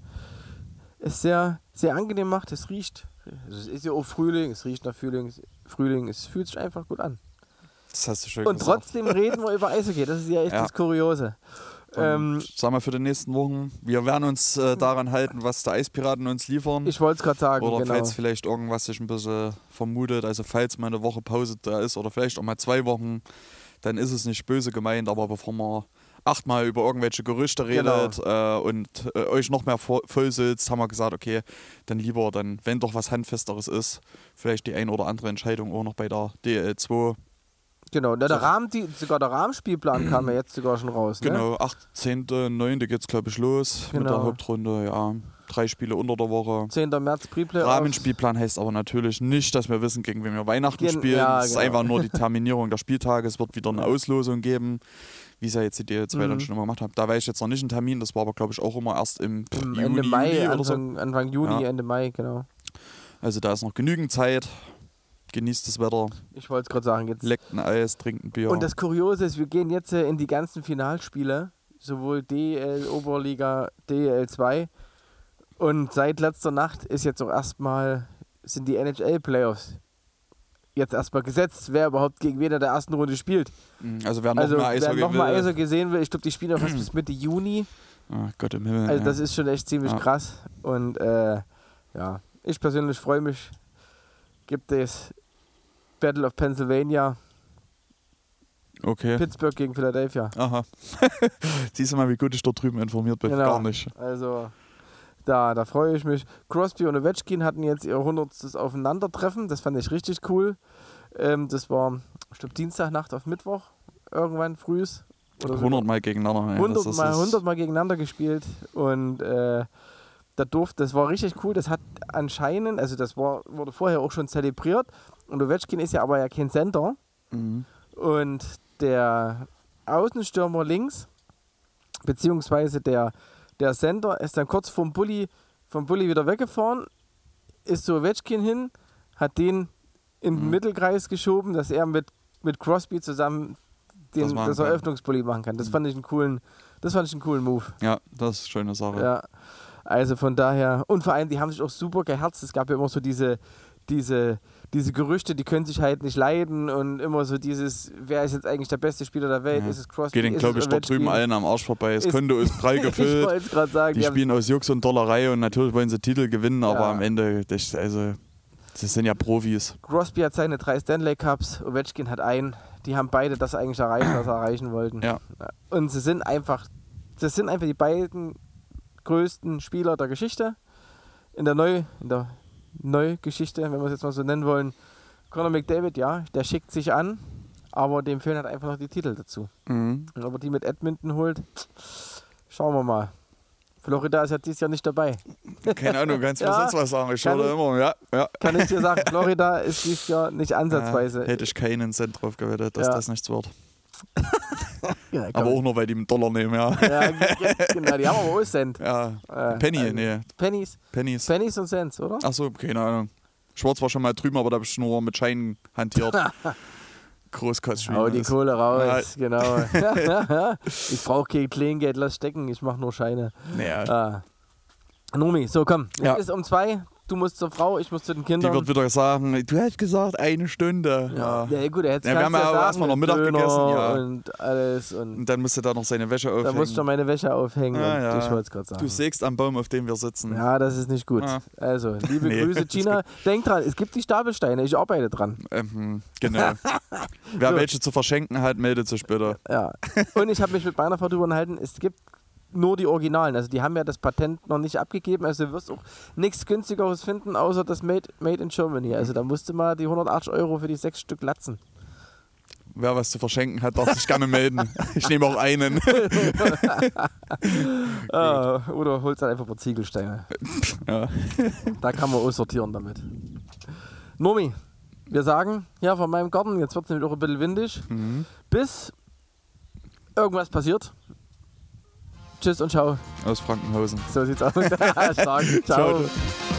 es sehr, sehr angenehm macht. Es riecht, also es ist ja auch Frühling, es riecht nach Frühling, Frühling, es fühlt sich einfach gut an. Das hast du schön Und gesagt. trotzdem reden wir über Eishockey, das ist ja echt Ja. das Kuriose. Ähm, Und sag mal für die nächsten Wochen, wir werden uns äh, daran halten, was die Eispiraten uns liefern. ich wollte es gerade sagen, Oder genau. falls vielleicht irgendwas sich ein bisschen vermutet, also falls mal eine Woche Pause da ist oder vielleicht auch mal zwei Wochen, dann ist es nicht böse gemeint, aber bevor man achtmal über irgendwelche Gerüchte redet äh, und äh, euch noch mehr vo- vollsitzt, haben wir gesagt, okay, dann lieber dann, wenn doch was Handfesteres ist, vielleicht die ein oder andere Entscheidung auch noch bei der D L zwei. Genau, der, der Rahmen, die, sogar der Rahmenspielplan kam ja jetzt sogar schon raus. Ne? Genau, achtzehnten neunten geht's glaube ich los mit der Genau. Hauptrunde, ja, drei Spiele unter der Woche. zehnten März Pre-Playoffs. Rahmenspielplan heißt aber natürlich nicht, dass wir wissen, gegen wen wir Weihnachten Gen- spielen. ja, Es ist genau. einfach nur die Terminierung der Spieltage. Es wird wieder eine Auslosung geben, wie es ja jetzt die D L zwei Mhm. dann schon immer gemacht hat. Da weiß ich jetzt noch nicht einen Termin, das war aber glaube ich auch immer erst im, Im Juni, Ende Mai, Juli oder so. Anfang, Anfang Juni, Ja. Ende Mai, genau. Also da ist noch genügend Zeit. Genießt das Wetter, Ich wollte es gerade sagen. Jetzt. leckt ein Eis, trinkt ein Bier. Und das Kuriose ist, wir gehen jetzt äh, in die ganzen Finalspiele, sowohl D L, Oberliga, D L zwei. Und seit letzter Nacht ist jetzt auch erstmal, sind die N H L-Playoffs jetzt erstmal gesetzt, wer überhaupt gegen wen in der ersten Runde spielt. also wer noch Also mehr wer Eishockey nochmal will. Eishockey sehen will, ich glaube, die spielen auch erst bis Mitte Juni. Ah, Gott im Himmel. Also ja. das ist schon echt ziemlich Ja. krass. Und äh, ja, ich persönlich freue mich. Gibt es Battle of Pennsylvania, Okay. Pittsburgh gegen Philadelphia. Aha. Siehst du mal, wie gut ich dort drüben informiert bin. Genau. Gar nicht. Also da, da freue ich mich. Crosby und Ovechkin hatten jetzt ihr hundertstes Aufeinandertreffen. Das fand ich richtig cool. Ähm, das war, ich glaube, Dienstagnacht auf Mittwoch. Irgendwann frühs. Oder so. hundert Mal gegeneinander. Ja, hundert das ist- Mal, hundert Mal gegeneinander gespielt und äh, da durfte, das war richtig cool. Das hat anscheinend, also das war, wurde vorher auch schon zelebriert und Ovechkin ist ja aber ja kein Center Mhm. und der Außenstürmer links, beziehungsweise der, der Center ist dann kurz vom Bulli, vom Bulli wieder weggefahren, ist zu Ovechkin hin, hat den in den Mhm. Mittelkreis geschoben, dass er mit, mit Crosby zusammen den, Das machen das kann. Eröffnungspulli machen kann. Das Mhm. fand ich einen coolen, das fand ich einen coolen Move. Ja, das ist eine schöne Sache. Ja. Also von daher, und vor allem, die haben sich auch super geherzt. Es gab ja immer so diese, diese, diese Gerüchte, die können sich halt nicht leiden und immer so dieses, wer ist jetzt eigentlich der beste Spieler der Welt? Ja. Ist es Crosby? Geht den, ist glaube es ich, dort drüben Ovechkin? allen am Arsch vorbei. Das Ist- Konto ist prall Ich gefüllt. wollte es gerade sagen. Die Die haben, spielen aus Jux und Dollerei und natürlich wollen sie Titel gewinnen, aber Ja. am Ende, das, also, das sind ja Profis. Crosby hat seine drei Stanley Cups, Ovechkin hat einen. Die haben beide das eigentlich erreicht, was sie erreichen wollten. Ja. Und sie sind einfach, das sind einfach die beiden größten Spieler der Geschichte. In der Neu, in der Neugeschichte, wenn wir es jetzt mal so nennen wollen. Conor McDavid, ja, der schickt sich an, aber dem fehlen halt einfach noch die Titel dazu. Mhm. Und ob er die mit Edmonton holt, schauen wir mal. Florida ist ja dieses Jahr nicht dabei. Keine Ahnung, kannst du mir Ja, sonst was sagen? Ich kann schaue da ich- immer, ja. ja. Kann ich dir sagen, Florida ist dieses Jahr nicht ansatzweise. Äh, hätte ich keinen Cent drauf gewettet, dass Ja. das nichts wird. Ja, komm. Aber auch nur, weil die einen Dollar nehmen, ja. Ja, genau, die haben aber auch Cent. ja. Äh, Penny, also nee. Pennies. Pennies. Pennies und Cents, oder? Achso, keine Ahnung. Schwarz war schon mal drüben, aber da habe ich nur mit Scheinen hantiert. Großkostspiel. Hau die Kohle raus, genau. Ich brauche kein Kleingeld, lass stecken, ich mache nur Scheine. Naja, Ah. Nomi, so komm, Ja. es ist um zwei, du musst zur Frau, ich muss zu den die Kindern. wird wieder sagen, du hättest gesagt, eine Stunde. Ja. ja. ja gut, er hätte Ja, wir haben ja auch erstmal noch Mittag gegessen, ja. und alles und Und dann musst du da noch seine Wäsche da aufhängen. muss ich noch meine Wäsche aufhängen Ja, und ja. ich wollte es gerade sagen. Du sägst am Baum, auf dem wir sitzen. Ja, das ist nicht gut. Ah. Also, liebe Nee, Grüße, ist Gina. Denk dran, es gibt die Stapelsteine, ich arbeite dran. Ähm, genau. Wer So. welche zu verschenken hat, meldet sich bitte. Ja. Und ich habe mich mit meiner Frau darüber unterhalten, es gibt nur die Originalen. Also die haben ja das Patent noch nicht abgegeben. Also du wirst auch nichts günstigeres finden, außer das Made, Made in Germany. Also da musst du mal die hundertachtzig Euro für die sechs Stück latzen. Wer was zu verschenken hat, darf sich gerne melden. Ich nehme auch einen. ah, oder holst dann einfach ein paar Ziegelsteine. Ja. Da kann man aussortieren damit. Nomi, wir sagen, ja, von meinem Garten, jetzt wird es nämlich auch ein bisschen windig, Mhm. bis irgendwas passiert. Tschüss und ciao. Aus Frankenhausen. So sieht's aus. Stark. Ciao. Ciao.